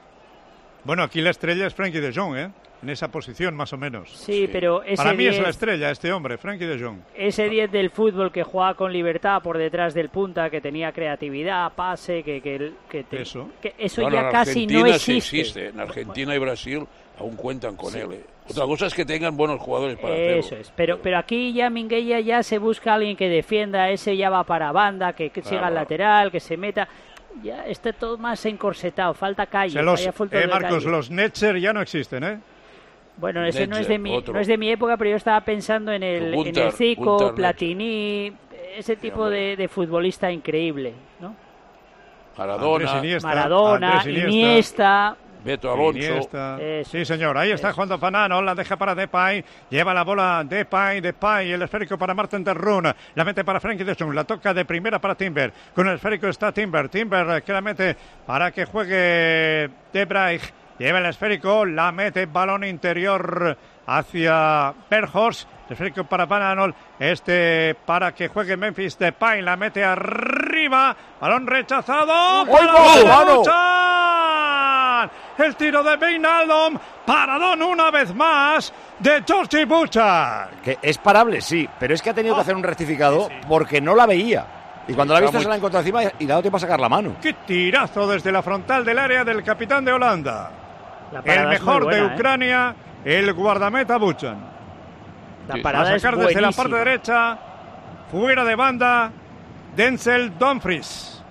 Bueno, aquí la estrella es Frenkie de Jong, ¿eh? En esa posición, más o menos. Sí, pero ese Para mí es diez, la estrella este hombre, Frenkie de Jong. ese diez del fútbol que jugaba con libertad por detrás del punta, que tenía creatividad, pase, que, que, que, te- Eso. que eso Bueno, ya en casi no Argentina sí existe. existe. En Argentina y Brasil aún cuentan con él. ¿eh? Otra cosa es que tengan buenos jugadores para hacerlo. Eso es, pero, pero aquí ya Minguella ya se busca a alguien que defienda, ese ya va para banda, que, que siga al Claro. lateral, que se meta. Ya está todo más encorsetado, falta calle. Se los, vaya falta eh, de Marcos, calle. los Netzer ya no existen, ¿eh? Bueno, ese no es, Netzer, de mi, otro. no es de mi época, pero yo estaba pensando en el, en Gunter, el Zico, Gunter Platini, ese tipo hombre. de, de futbolista increíble, ¿no? Maradona, Andrés Iniesta, Maradona, Andrés Iniesta. Beto Alonso. Iniesta. Eso. Sí, señor. Ahí está jugando Van Aanholt, la deja para Depay. Lleva la bola Depay, Depay, el esférico para Martin de Roon. La mete para Frenkie de Jong. La toca de primera para Timber. Con el esférico está Timber. Timber eh, que la mete para que juegue De Vrij. Lleva el esférico, la mete balón interior hacia Berjos. El esférico para Van Aanholt. Este para que juegue Memphis Depay. La mete arriba. Balón rechazado. ¡Ay, ¡Para mano! Buchan! El tiro de Wijnaldum. Paradón una vez más de Georgie Buchan. Que es parable, sí, pero es que ha tenido que hacer un rectificado porque no la veía. Y cuando la ha visto está se muy- la ha encontrado encima y le ha dado tiempo a sacar la mano. ¡Qué tirazo desde la frontal del área del capitán de Holanda! La El parada es mejor muy de buena, ¿eh? Ucrania, el guardameta Buchan. La Sí. parada A es sacar desde la buenísima. parte derecha, fuera de banda, Denzel Dumfries.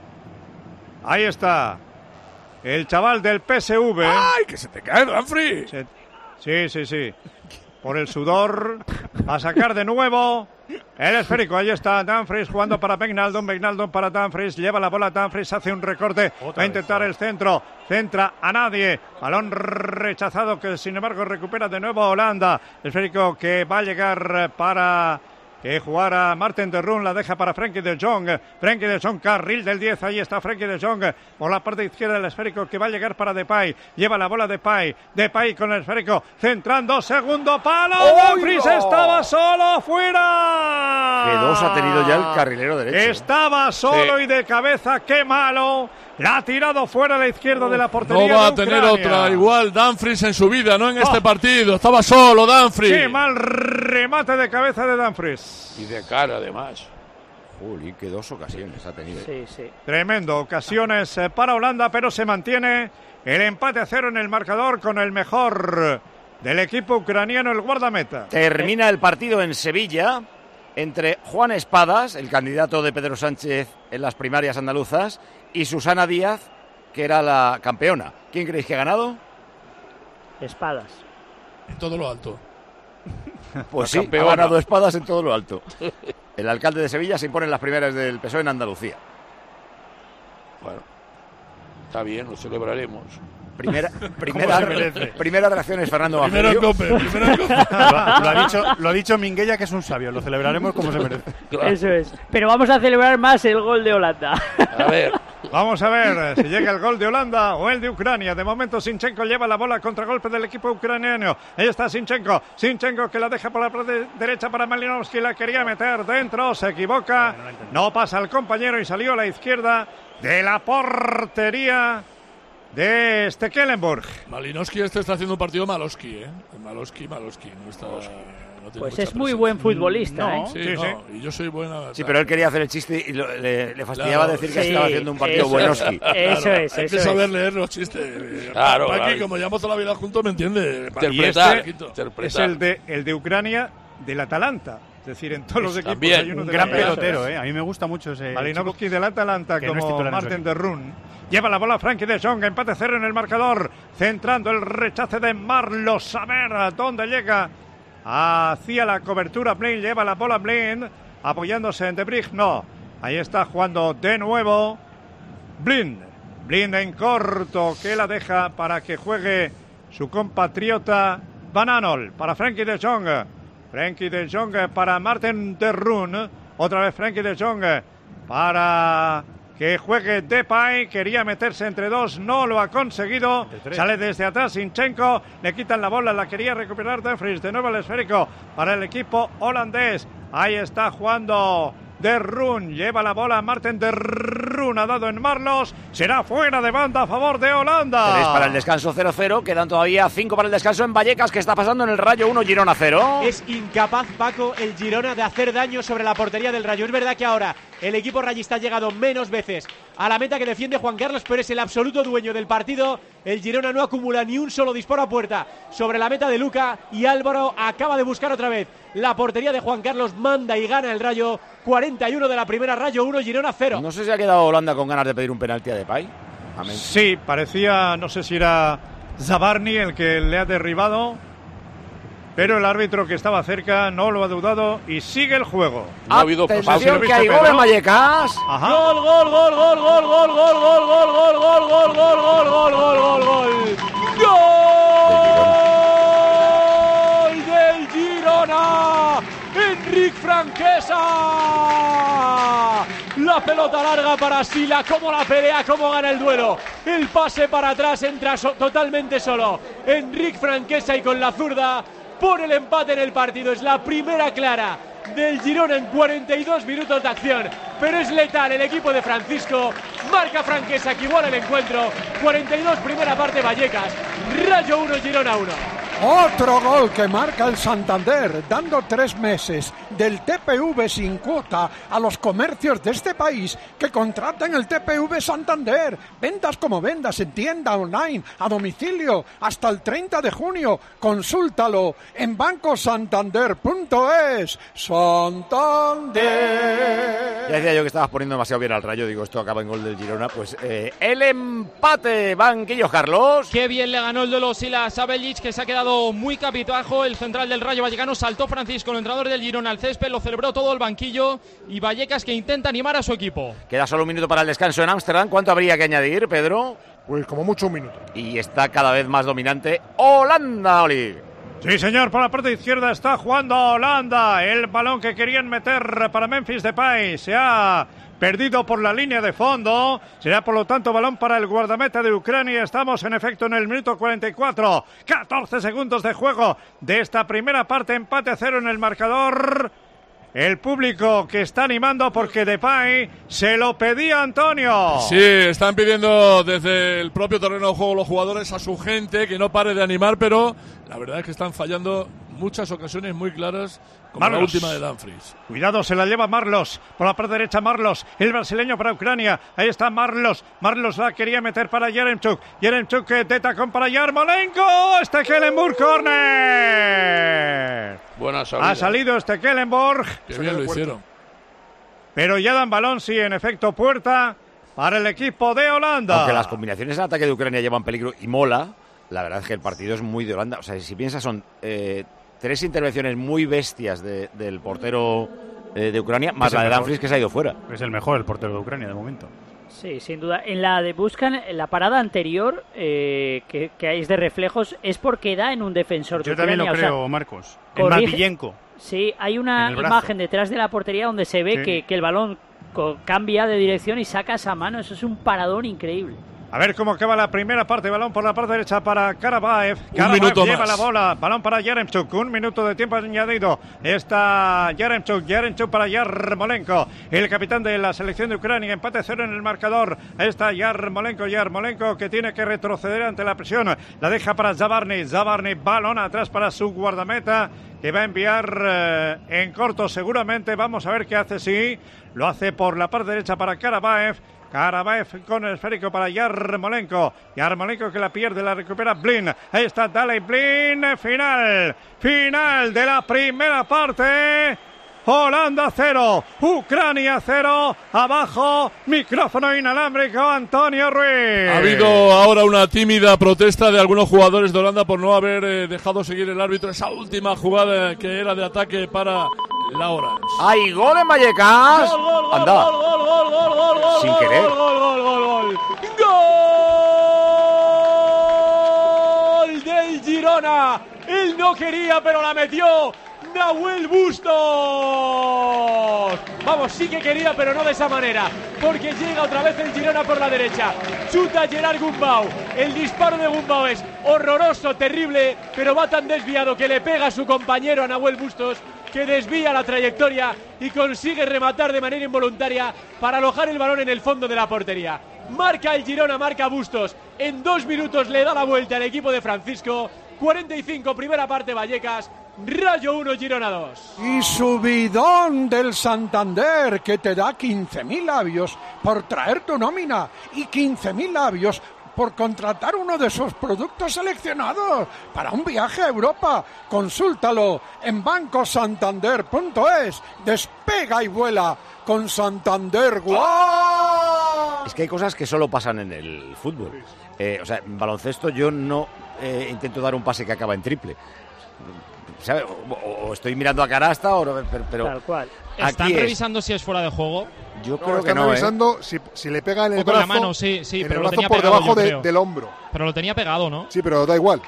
Ahí está, el chaval del P S V. ¡Ay, que se te cae, Dumfries! Se- Sí, sí, sí. por el sudor. A sacar de nuevo el esférico. Ahí está Dumfries jugando para Wijnaldum. Wijnaldum para Dumfries. Lleva la bola Dumfries. Hace un recorte. Otra Va a intentar vez, el centro. Centra a nadie. Balón rechazado que sin embargo recupera de nuevo Holanda. El esférico que va a llegar para... que jugara Marten de Roon, la deja para Frenkie de Jong. Frenkie de Jong, carril del diez, ahí está Frenkie de Jong por la parte izquierda del esférico que va a llegar para Depay. Lleva la bola Depay, Depay con el esférico, centrando, segundo palo. Dumfries no! Estaba solo, fuera. Que dos ha tenido ya el carrilero derecho. Estaba solo sí. y de cabeza, qué malo. La ha tirado fuera a la izquierda de la portería. No va a tener otra igual Dumfries en su vida, no en este oh. partido. Estaba solo Dumfries. Qué mal remate de cabeza de Dumfries. Y de cara, además. Juli, que dos ocasiones ha tenido. Sí, sí. Tremendo. Ocasiones para Holanda, pero se mantiene el empate a cero en el marcador con el mejor del equipo ucraniano, el guardameta. Termina el partido en Sevilla entre Juan Espadas, el candidato de Pedro Sánchez en las primarias andaluzas, y Susana Díaz, que era la campeona. ¿Quién creéis que ha ganado? Espadas. En todo lo alto. Pues sí, ha ganado Espadas en todo lo alto. El alcalde de Sevilla se impone en las primeras del P S O E en Andalucía. Bueno, está bien, lo celebraremos. Primera, primera, primera reacción es Fernando Primero en cope, primero en cope. Lo, ha, lo, ha dicho, lo ha dicho Minguella, que es un sabio. Lo celebraremos como se merece. Claro. Eso es. Pero vamos a celebrar más el gol de Holanda. A ver. Vamos a ver si llega el gol de Holanda o el de Ucrania. De momento Zinchenko lleva la bola, contragolpe del equipo ucraniano. Ahí está Zinchenko. Zinchenko que la deja por la parte derecha para Malinovski. La quería meter dentro, se equivoca. No pasa al compañero y salió a la izquierda de la portería de Stekelenburg. Malinowski este está haciendo un partido Malowski, ¿eh? Malowski, Malowski. No está, no pues es muy buen futbolista, no, ¿eh? Sí, sí, no, sí. Y yo soy buena. Sí, pero él quería hacer el chiste y lo, le, le fastidiaba claro, decir que sí, estaba haciendo un partido buenoski. Eso claro, es, hay eso que saber es. leer los chistes. Claro, Aquí, claro. como llevamos toda la vida juntos, me entiende. Interpretar, este interpretar. Es el de, el de Ucrania del Atalanta. Es decir, en todos los equipos también, hay uno Un de gran la pelotero, ¿eh? A mí me gusta mucho ese. Malinovski del Atalanta que no como es Marten de Roon. Lleva la bola Frenkie de Jong, empate cero en el marcador, centrando el rechace de Marlos. A ver dónde llega. Hacia la cobertura Blind, lleva la bola Blind, apoyándose en De Bruyne. No, ahí está jugando de nuevo Blind. Blind en corto, que la deja para que juegue su compatriota Van Aanholt. Para Frenkie de Jong. Frenkie de Jong para Marten de Roon. Otra vez Frenkie de Jong para que juegue Depay. Quería meterse entre dos, no lo ha conseguido. Sale desde atrás Zinchenko, le quitan la bola, la quería recuperar Dumfries. De nuevo el esférico para el equipo holandés. Ahí está jugando De Roon, lleva la bola Marten de Roon, ha dado en Marlos, será fuera de banda a favor de Holanda. Tres para el descanso, cero cero, quedan todavía cinco para el descanso en Vallecas. ¿Qué está pasando en el Rayo? uno, Girona cero. Es incapaz Paco el Girona de hacer daño sobre la portería del Rayo. Es verdad que ahora el equipo rayista ha llegado menos veces a la meta que defiende Juan Carlos, pero es el absoluto dueño del partido. El Girona no acumula ni un solo disparo a puerta sobre la meta de Luca, y Álvaro acaba de buscar otra vez la portería de Juan Carlos. Manda y gana el Rayo. cuarenta y uno de la primera, Rayo uno, Girona cero. No sé si ha quedado Holanda con ganas de pedir un penalti a Depay. Amén. Sí, parecía, no sé si era Zabarni el que le ha derribado, pero el árbitro que estaba cerca no lo ha dudado y sigue el juego. No ha habido Atención que hay gol en Vallecas. Ajá. Gol, gol, gol, gol, gol, gol, gol, gol, gol, gol, gol, gol, gol, gol, gol, gol, gol, gol. ¡Gol del Girona! Enric Franquesa. La pelota larga para Sila, cómo la pelea, cómo gana el duelo. El pase para atrás, entra so- totalmente solo Enric Franquesa, y con la zurda pone el empate en el partido. Es la primera clara del Girona en cuarenta y dos minutos de acción, pero es letal el equipo de Francisco. Marca Franquesa, que iguala el encuentro. cuarenta y dos, primera parte, Vallecas. Rayo uno, Girona uno. Otro gol que marca el Santander, dando tres meses del T P V sin cuota a los comercios de este país que contraten el T P V Santander. Vendas como vendas, en tienda, online, a domicilio, hasta el treinta de junio. Consúltalo en banco santander punto es. Santander. Ya decía yo que estabas poniendo demasiado bien al Rayo. Digo, esto acaba en gol del Girona. Pues eh, el empate, banquillos, Carlos. Qué bien le ganó el duelo Silas a Bellic, que se ha quedado quedado muy capitajo el central del Rayo Vallecano. Saltó Francisco, el entrenador del Girona, al césped, lo celebró todo el banquillo. Y Vallecas que intenta animar a su equipo. Queda solo un minuto para el descanso en Ámsterdam. ¿Cuánto habría que añadir, Pedro? Pues como mucho un minuto. Y está cada vez más dominante Holanda, Oli. Sí, señor, por la parte izquierda está jugando Holanda. El balón que querían meter para Memphis Depay se ha perdido por la línea de fondo. Será, por lo tanto, balón para el guardameta de Ucrania. Estamos, en efecto, en el minuto cuarenta y cuatro. catorce segundos de juego de esta primera parte. Empate a cero en el marcador. El público que está animando porque Depay se lo pedía Antonio. Sí, están pidiendo desde el propio terreno de juego los jugadores a su gente que no pare de animar, pero la verdad es que están fallando muchas ocasiones muy claras, como Marlos. la última de Dumfries. Cuidado, se la lleva Marlos. Por la parte derecha Marlos, el brasileño para Ucrania. Ahí está Marlos. Marlos la quería meter para Yaremchuk. Yaremchuk de tacón para Yarmolenko. Stekelenburg, córner. Buena salida. Ha salido Stekelenburg. Qué bien lo hicieron. Pero ya dan balón, sí, en efecto, puerta para el equipo de Holanda. Aunque las combinaciones en ataque de Ucrania llevan peligro y mola, la verdad es que el partido es muy de Holanda. O sea, si piensas, son eh, tres intervenciones muy bestias de, del portero eh, de Ucrania, más la de Dumfries, que se ha ido fuera. Es el mejor, el portero de Ucrania, de momento. Sí, sin duda. En la de buscan, en la parada anterior eh, que, que es de reflejos, es porque da en un defensor de Yo Ucrania. también lo creo, o sea, Marcos. En corrige- Matviyenko. Sí, hay una En el brazo. imagen detrás de la portería donde se ve Sí. que, que el balón co- cambia de dirección y saca esa mano. Eso es un paradón increíble. A ver cómo acaba la primera parte. Balón por la parte derecha para Karabaev. Un Karabaev minuto lleva más. la bola. Balón para Yaremchuk. Un minuto de tiempo añadido. Está Yaremchuk. Yaremchuk para Yarmolenko. El capitán de la selección de Ucrania. Empate cero en el marcador. Ahí está Yarmolenko. Yarmolenko que tiene que retroceder ante la presión. La deja para Zabarny. Zabarny. Balón atrás para su guardameta, que va a enviar eh, en corto seguramente. Vamos a ver qué hace. Sí, lo hace por la parte derecha para Karabaev. Karabaev con el esférico para Yarmolenko. Yarmolenko que la pierde, la recupera Blin. Ahí está Daley Blin. Final. Final de la primera parte. Holanda cero, Ucrania cero. Abajo, micrófono inalámbrico, Antonio Ruiz. Ha habido ahora una tímida protesta de algunos jugadores de Holanda por no haber eh, dejado seguir el árbitro esa última jugada que era de ataque para la Orange. ¡Hay gol en Vallecas! Gol, gol, gol, Anda. gol, gol, gol, gol, gol, gol, Sin gol, querer. Gol, gol, gol, gol, gol. Gol del Girona. Él no quería, pero la metió. Nahuel Bustos. Vamos, sí que quería, pero no de esa manera, porque llega otra vez el Girona por la derecha. Chuta Gerard Gumbau. El disparo de Gumbau es horroroso, terrible, pero va tan desviado que le pega a su compañero, a Nahuel Bustos, que desvía la trayectoria y consigue rematar de manera involuntaria para alojar el balón en el fondo de la portería. Marca el Girona, marca Bustos. En dos minutos le da la vuelta al equipo de Francisco. cuarenta y cinco, primera parte, Vallecas. Rayo uno, Girona dos. Y subidón del Santander, que te da quince mil labios por traer tu nómina y quince mil labios por contratar uno de sus productos seleccionados para un viaje a Europa. Consúltalo en banco santander punto es. Despega y vuela con Santander. ¡Guau! Es que hay cosas que solo pasan en el fútbol. Eh, o sea, en baloncesto yo no eh, intento dar un pase que acaba en triple. ¿Sabe? O, o estoy mirando a canasta, o, pero, pero Tal cual. ¿Están aquí es- revisando si es fuera de juego? Yo No, creo que están no, ¿eh? revisando si, si le pega en el O con la brazo, mano, sí, sí, en pero el lo brazo tenía por pegado, debajo yo de- creo. del hombro. Pero lo tenía pegado, ¿no? Sí, pero da igual.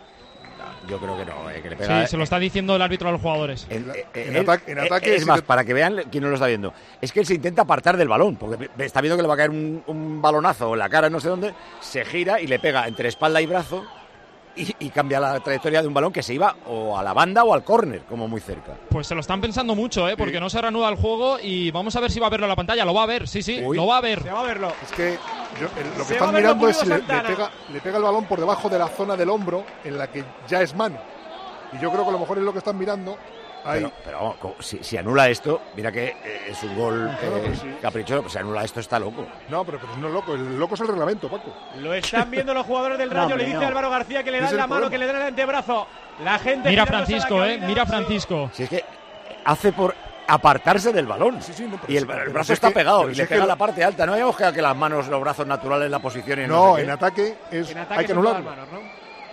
Yo creo que no, eh, que le pega, Sí, se lo está diciendo el árbitro a los jugadores. En, eh, En él- ataque- en eh, ataque, es si más, te- para que vean quién no lo está viendo, es que él se intenta apartar del balón, porque ve- está viendo que le va a caer un, un balonazo en la cara, no sé dónde, se gira y le pega entre espalda y brazo y, y cambia la trayectoria de un balón que se iba o a la banda o al córner, como muy cerca. Pues se lo están pensando mucho, ¿eh? Porque no se reanuda el juego y vamos a ver si va a verlo en la pantalla. Lo va a ver, sí, sí, Uy. lo va a ver. Se va a verlo. Es que yo- el- lo Se que va a están ver lo mirando es si le, le Santana. pega, le pega el balón por debajo de la zona del hombro en la que ya es mano. Y yo creo que a lo mejor es lo que están mirando. Ahí. Pero, pero vamos, co- si, si anula esto, mira que eh, es un gol Claro, eh, pues sí. caprichoso, pues si anula esto está loco. No, pero, pero no es loco. El loco es el reglamento, Paco. Lo están viendo los jugadores del No, Rayo. hombre, Le dice no. Álvaro García que le Es dan el la mano, problema. que le dan el antebrazo. La gente Mira girándose a la Francisco, ¿eh? cabina. Mira Sí. Francisco. Si es que hace por apartarse del balón. Sí, sí, no, pero y el, sí, el pero brazo si es está que- pegado pero y si le es pega que- la parte alta. No habíamos quedado que las manos, los brazos naturales, la posición y no, No, sé en qué. ataque es En ataque hay que son todas anularlo. manos, ¿no?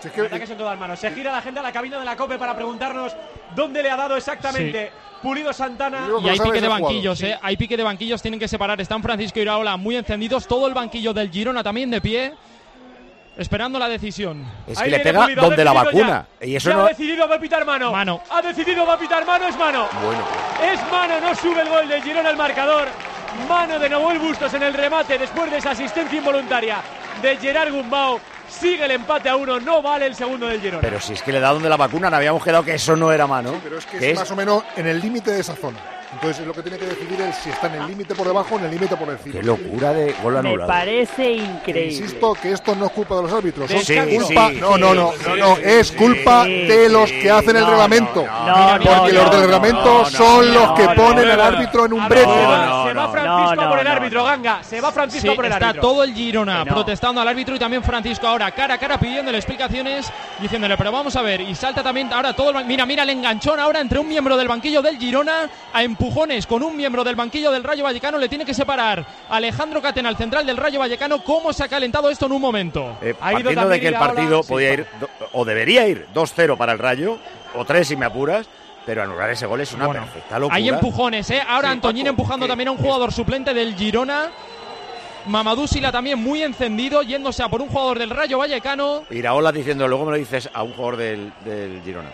Si es que, el ataque son todas manos. Se gira la gente a la cabina de la COPE para preguntarnos dónde le ha dado exactamente sí. Pulido Santana. Y hay pique de banquillos, eh. Sí. Hay pique de banquillos, tienen que separar. Están Francisco Iraola muy encendidos. Todo el banquillo del Girona también de pie, esperando la decisión. Es que Ahí le pega Pulido, donde la vacuna. Ya, y eso ya no... ha decidido, va a pitar mano. Mano. Ha decidido, va a pitar mano, es mano. Bueno. Es mano, no sube el gol de Girona al marcador. Mano de Nahuel Bustos en el remate después de esa asistencia involuntaria de Gerard Gumbau. Sigue el empate a uno, no vale el segundo del Girona. Pero si es que le da donde la vacuna, no habíamos quedado que eso no era mano. Sí, pero es que es, es más o menos en el límite de esa zona. Entonces lo que tiene que decidir es si está en el límite por debajo o en el límite por encima. Qué locura de gol anulado. Me parece increíble. Insisto que esto no es culpa de los árbitros. Sí, es sí, culpa, sí, no, no, no, sí, no, no, es culpa sí, de los que hacen no, el reglamento. No, no, porque no, los del no, reglamento no, no, son no, los que no, ponen no, al no, árbitro en un A brete. ver, se va, no, se va no, Francisco no, por el no, árbitro, no. Ganga. Se va Francisco Sí, por el está árbitro. todo el Girona Que no. protestando al árbitro y también Francisco ahora cara a cara pidiéndole explicaciones, diciéndole, pero vamos a ver. Y salta también ahora todo el... Mira, mira el enganchón ahora entre un miembro del banquillo del Girona a empujones con un miembro del banquillo del Rayo Vallecano. Le tiene que separar Alejandro Catena, el central del Rayo Vallecano. ¿Cómo se ha calentado esto en un momento? Eh, Ha ido partiendo de que el también partido Iraola, podía sí, ir, do- o debería ir dos cero para el Rayo, o tres si me apuras, pero anular ese gol es una Bueno, perfecta locura. hay empujones, ¿eh? Ahora Sí, Antoñín Paco, empujando ¿qué? también a un jugador suplente del Girona. Mamadou Sila también muy encendido, yéndose a por un jugador del Rayo Vallecano. Iraola diciendo, luego me lo dices a un jugador del, del Girona.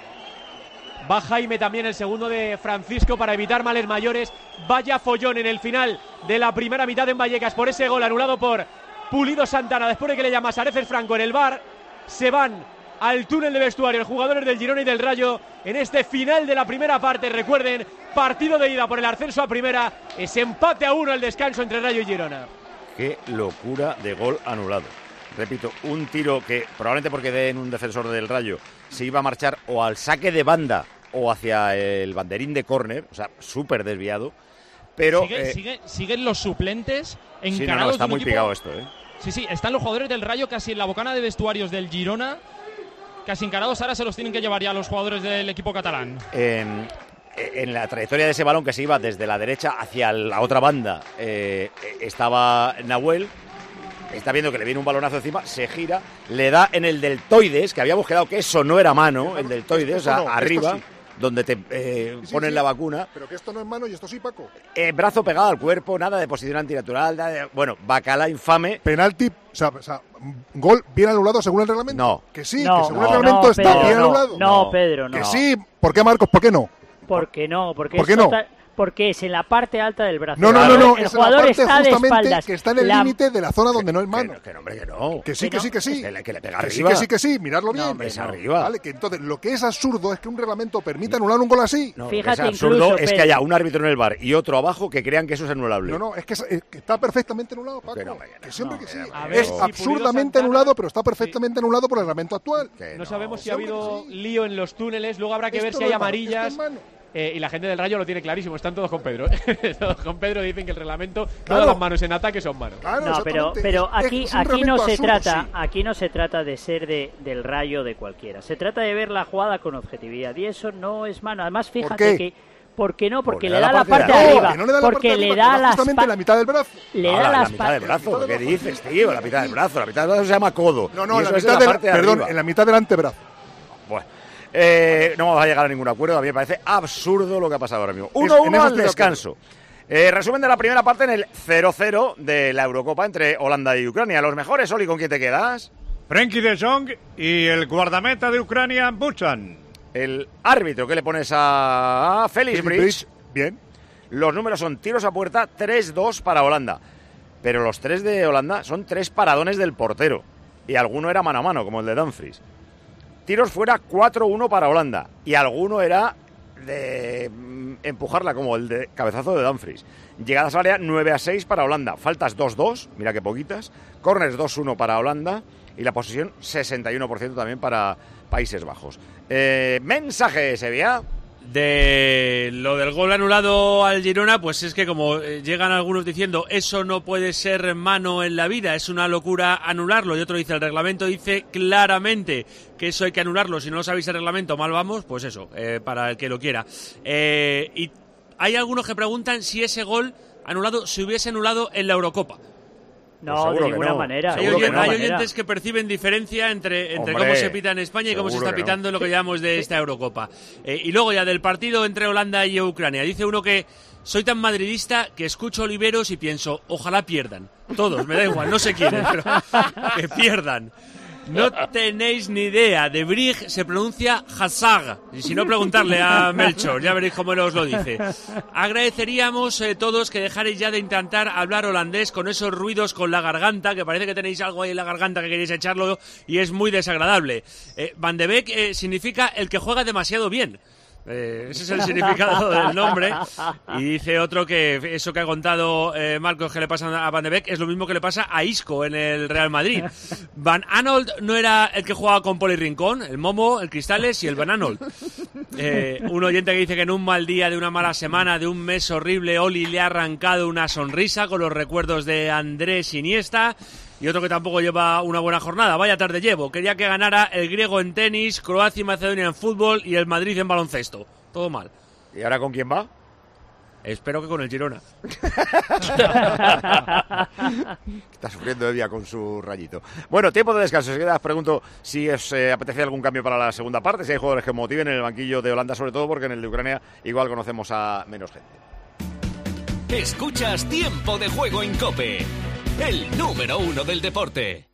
Va Jaime también, el segundo de Francisco, para evitar males mayores. Vaya follón en el final de la primera mitad en Vallecas por ese gol anulado por Pulido Santana. Después de que le llama a Areces Franco en el V A R, se van al túnel de vestuario los jugadores del Girona y del Rayo en este final de la primera parte. Recuerden, partido de ida por el ascenso a primera. Es empate a uno el descanso entre Rayo y Girona. Qué locura de gol anulado. Repito, un tiro que probablemente porque den un defensor del Rayo se iba a marchar o al saque de banda o hacia el banderín de córner, o sea, súper desviado. Pero Sigue, eh, sigue- siguen los suplentes encarados. sí, no, no, está de un muy equipo- pegado esto, ¿eh? Sí, sí, están los jugadores del Rayo casi en la bocana de vestuarios del Girona, casi encarados. Ahora se los tienen que llevar ya los jugadores del equipo catalán. En, en la trayectoria de ese balón que se iba desde la derecha hacia la otra banda, eh, estaba Nahuel. Está viendo que le viene un balonazo encima, se gira, le da en el deltoides, que habíamos quedado que eso no era mano, el deltoides, o sea, Esto no, esto arriba, sí. donde te eh, Sí, ponen sí, la vacuna. Pero que esto no es mano y esto sí, Paco. Eh, brazo pegado al cuerpo, nada de posición antinatural, nada de- bueno, bacala infame. Penalti, o sea, o sea, gol bien anulado según el reglamento. No. Que sí, No, que según no, el reglamento no, está Pedro, bien no, anulado. No, No. Pedro, no. Que sí, ¿por qué, Marcos? ¿Por qué no? ¿Por qué no? Porque, ¿Por qué es no? total- porque es en la parte alta del brazo. No, no, El no, no, jugador- el es en la jugador parte está de justamente espaldas. que está en el La- límite de la zona donde no es mano. Que, que no, hombre, que no. Que sí, Que que no. sí, que sí. Que le, que le pega Que sí, arriba. que sí, que sí, mirarlo bien. hombre, Es no. arriba. Vale, que entonces lo que es absurdo es que un reglamento permita anular un gol así. No, Fíjate, es absurdo incluso, es que Pedro. haya un árbitro en el bar y otro abajo que crean que eso es anulable. No, no, es que, es- es que está perfectamente anulado, Paco. Que no, que no, que siempre no, que sí. que no, A ver, Es si absurdamente Pulido Santana- anulado, pero está perfectamente anulado por el reglamento actual. Que No sabemos si ha Siempre habido que sí. lío en los túneles. Luego habrá que ver Esto si no hay es mano, esto amarillas. es mano. Eh, y la gente del Rayo lo tiene clarísimo. Están todos con Pedro. todos con Pedro dicen que el reglamento, Claro. todas las manos en ataque son manos. Claro, No, pero, exactamente. pero Es- aquí, es un aquí no reglamento se absurdo, trata, sí. aquí no se trata de ser de, del Rayo de cualquiera. Se trata de ver la jugada con objetividad y eso no es mano. Además, fíjate qué? que ¿por qué no? Porque, Porque le da la parte de No, arriba, que no le da la porque parte de le arriba, da que va la justamente en la mitad del brazo. le No, da la, la las mitad del pa- brazo, ¿qué dices, tío? La mitad del brazo, la mitad del brazo se llama codo. No, Y no, en la eso es mitad del, parte de perdón, arriba. en la mitad del antebrazo. Bueno, eh, no vamos a llegar a ningún acuerdo. A mí me parece absurdo lo que ha pasado ahora mismo. en uno eso uno al estoy de descanso. Eh, resumen de la primera parte en el cero cero de la Eurocopa entre Holanda y Ucrania. Los mejores, Oli, ¿con quién te quedas? Frenkie de Jong y el guardameta de Ucrania, Buchan. El árbitro, ¿qué le pones a Félix Philip Bridge? Bridge, bien. Los números son tiros a puerta, tres dos para Holanda. Pero los tres de Holanda son tres paradones del portero. Y alguno era mano a mano, como el de Dumfries. Tiros fuera, cuatro uno para Holanda. Y alguno era de mm, empujarla, como el de cabezazo de Dumfries. Llegadas al área, nueve a seis para Holanda. Faltas dos dos, mira que poquitas. Corners dos uno para Holanda. Y la posesión, sesenta y uno por ciento también para Países Bajos. Eh, mensaje, Sevilla. De lo del gol anulado al Girona, pues es que como eh, llegan algunos diciendo eso no puede ser mano en la vida, es una locura anularlo, y otro dice el reglamento dice claramente que eso hay que anularlo, si no lo sabéis el reglamento mal vamos, pues eso, eh, para el que lo quiera. Eh, y hay algunos que preguntan si ese gol anulado se hubiese anulado en la Eurocopa. No, Pues de ninguna no. manera. Hay, oyen, hay oyentes que perciben diferencia entre, entre Hombre, cómo se pita en España y cómo se está pitando no. lo que llamamos de esta Eurocopa. Eh, y luego ya del partido entre Holanda y Ucrania. Dice uno que soy tan madridista que escucho Oliveros y pienso, ojalá pierdan. Todos, me da igual, no sé quiénes, pero que pierdan. No tenéis ni idea. De Brig se pronuncia Hazag. Y si no, preguntarle a Melchor, ya veréis cómo os lo dice. Agradeceríamos eh, todos que dejarais ya de intentar hablar holandés con esos ruidos con la garganta, que parece que tenéis algo ahí en la garganta que queréis echarlo y es muy desagradable. Eh, Van de Beek eh, significa el que juega demasiado bien. Eh, ese es el significado del nombre. Y dice otro que eso que ha contado eh, Marcos que le pasa a Van de Beek es lo mismo que le pasa a Isco en el Real Madrid. Van Aanholt no era el que jugaba con Poli Rincón, el Momo, el Cristales y el Van Aanholt. Eh, un oyente que dice que en un mal día, de una mala semana, de un mes horrible, Oli le ha arrancado una sonrisa con los recuerdos de Andrés Iniesta. Y otro que tampoco lleva una buena jornada. Vaya tarde llevo. Quería que ganara el griego en tenis, Croacia y Macedonia en fútbol y el Madrid en baloncesto. Todo mal. ¿Y ahora con quién va? Espero que con el Girona. Está sufriendo Evia con su rayito. Bueno, tiempo de descanso. Os pregunto si os eh, apetece algún cambio para la segunda parte, si hay jugadores que motiven en el banquillo de Holanda, sobre todo porque en el de Ucrania igual conocemos a menos gente. Escuchas Tiempo de Juego en COPE, el número uno del deporte.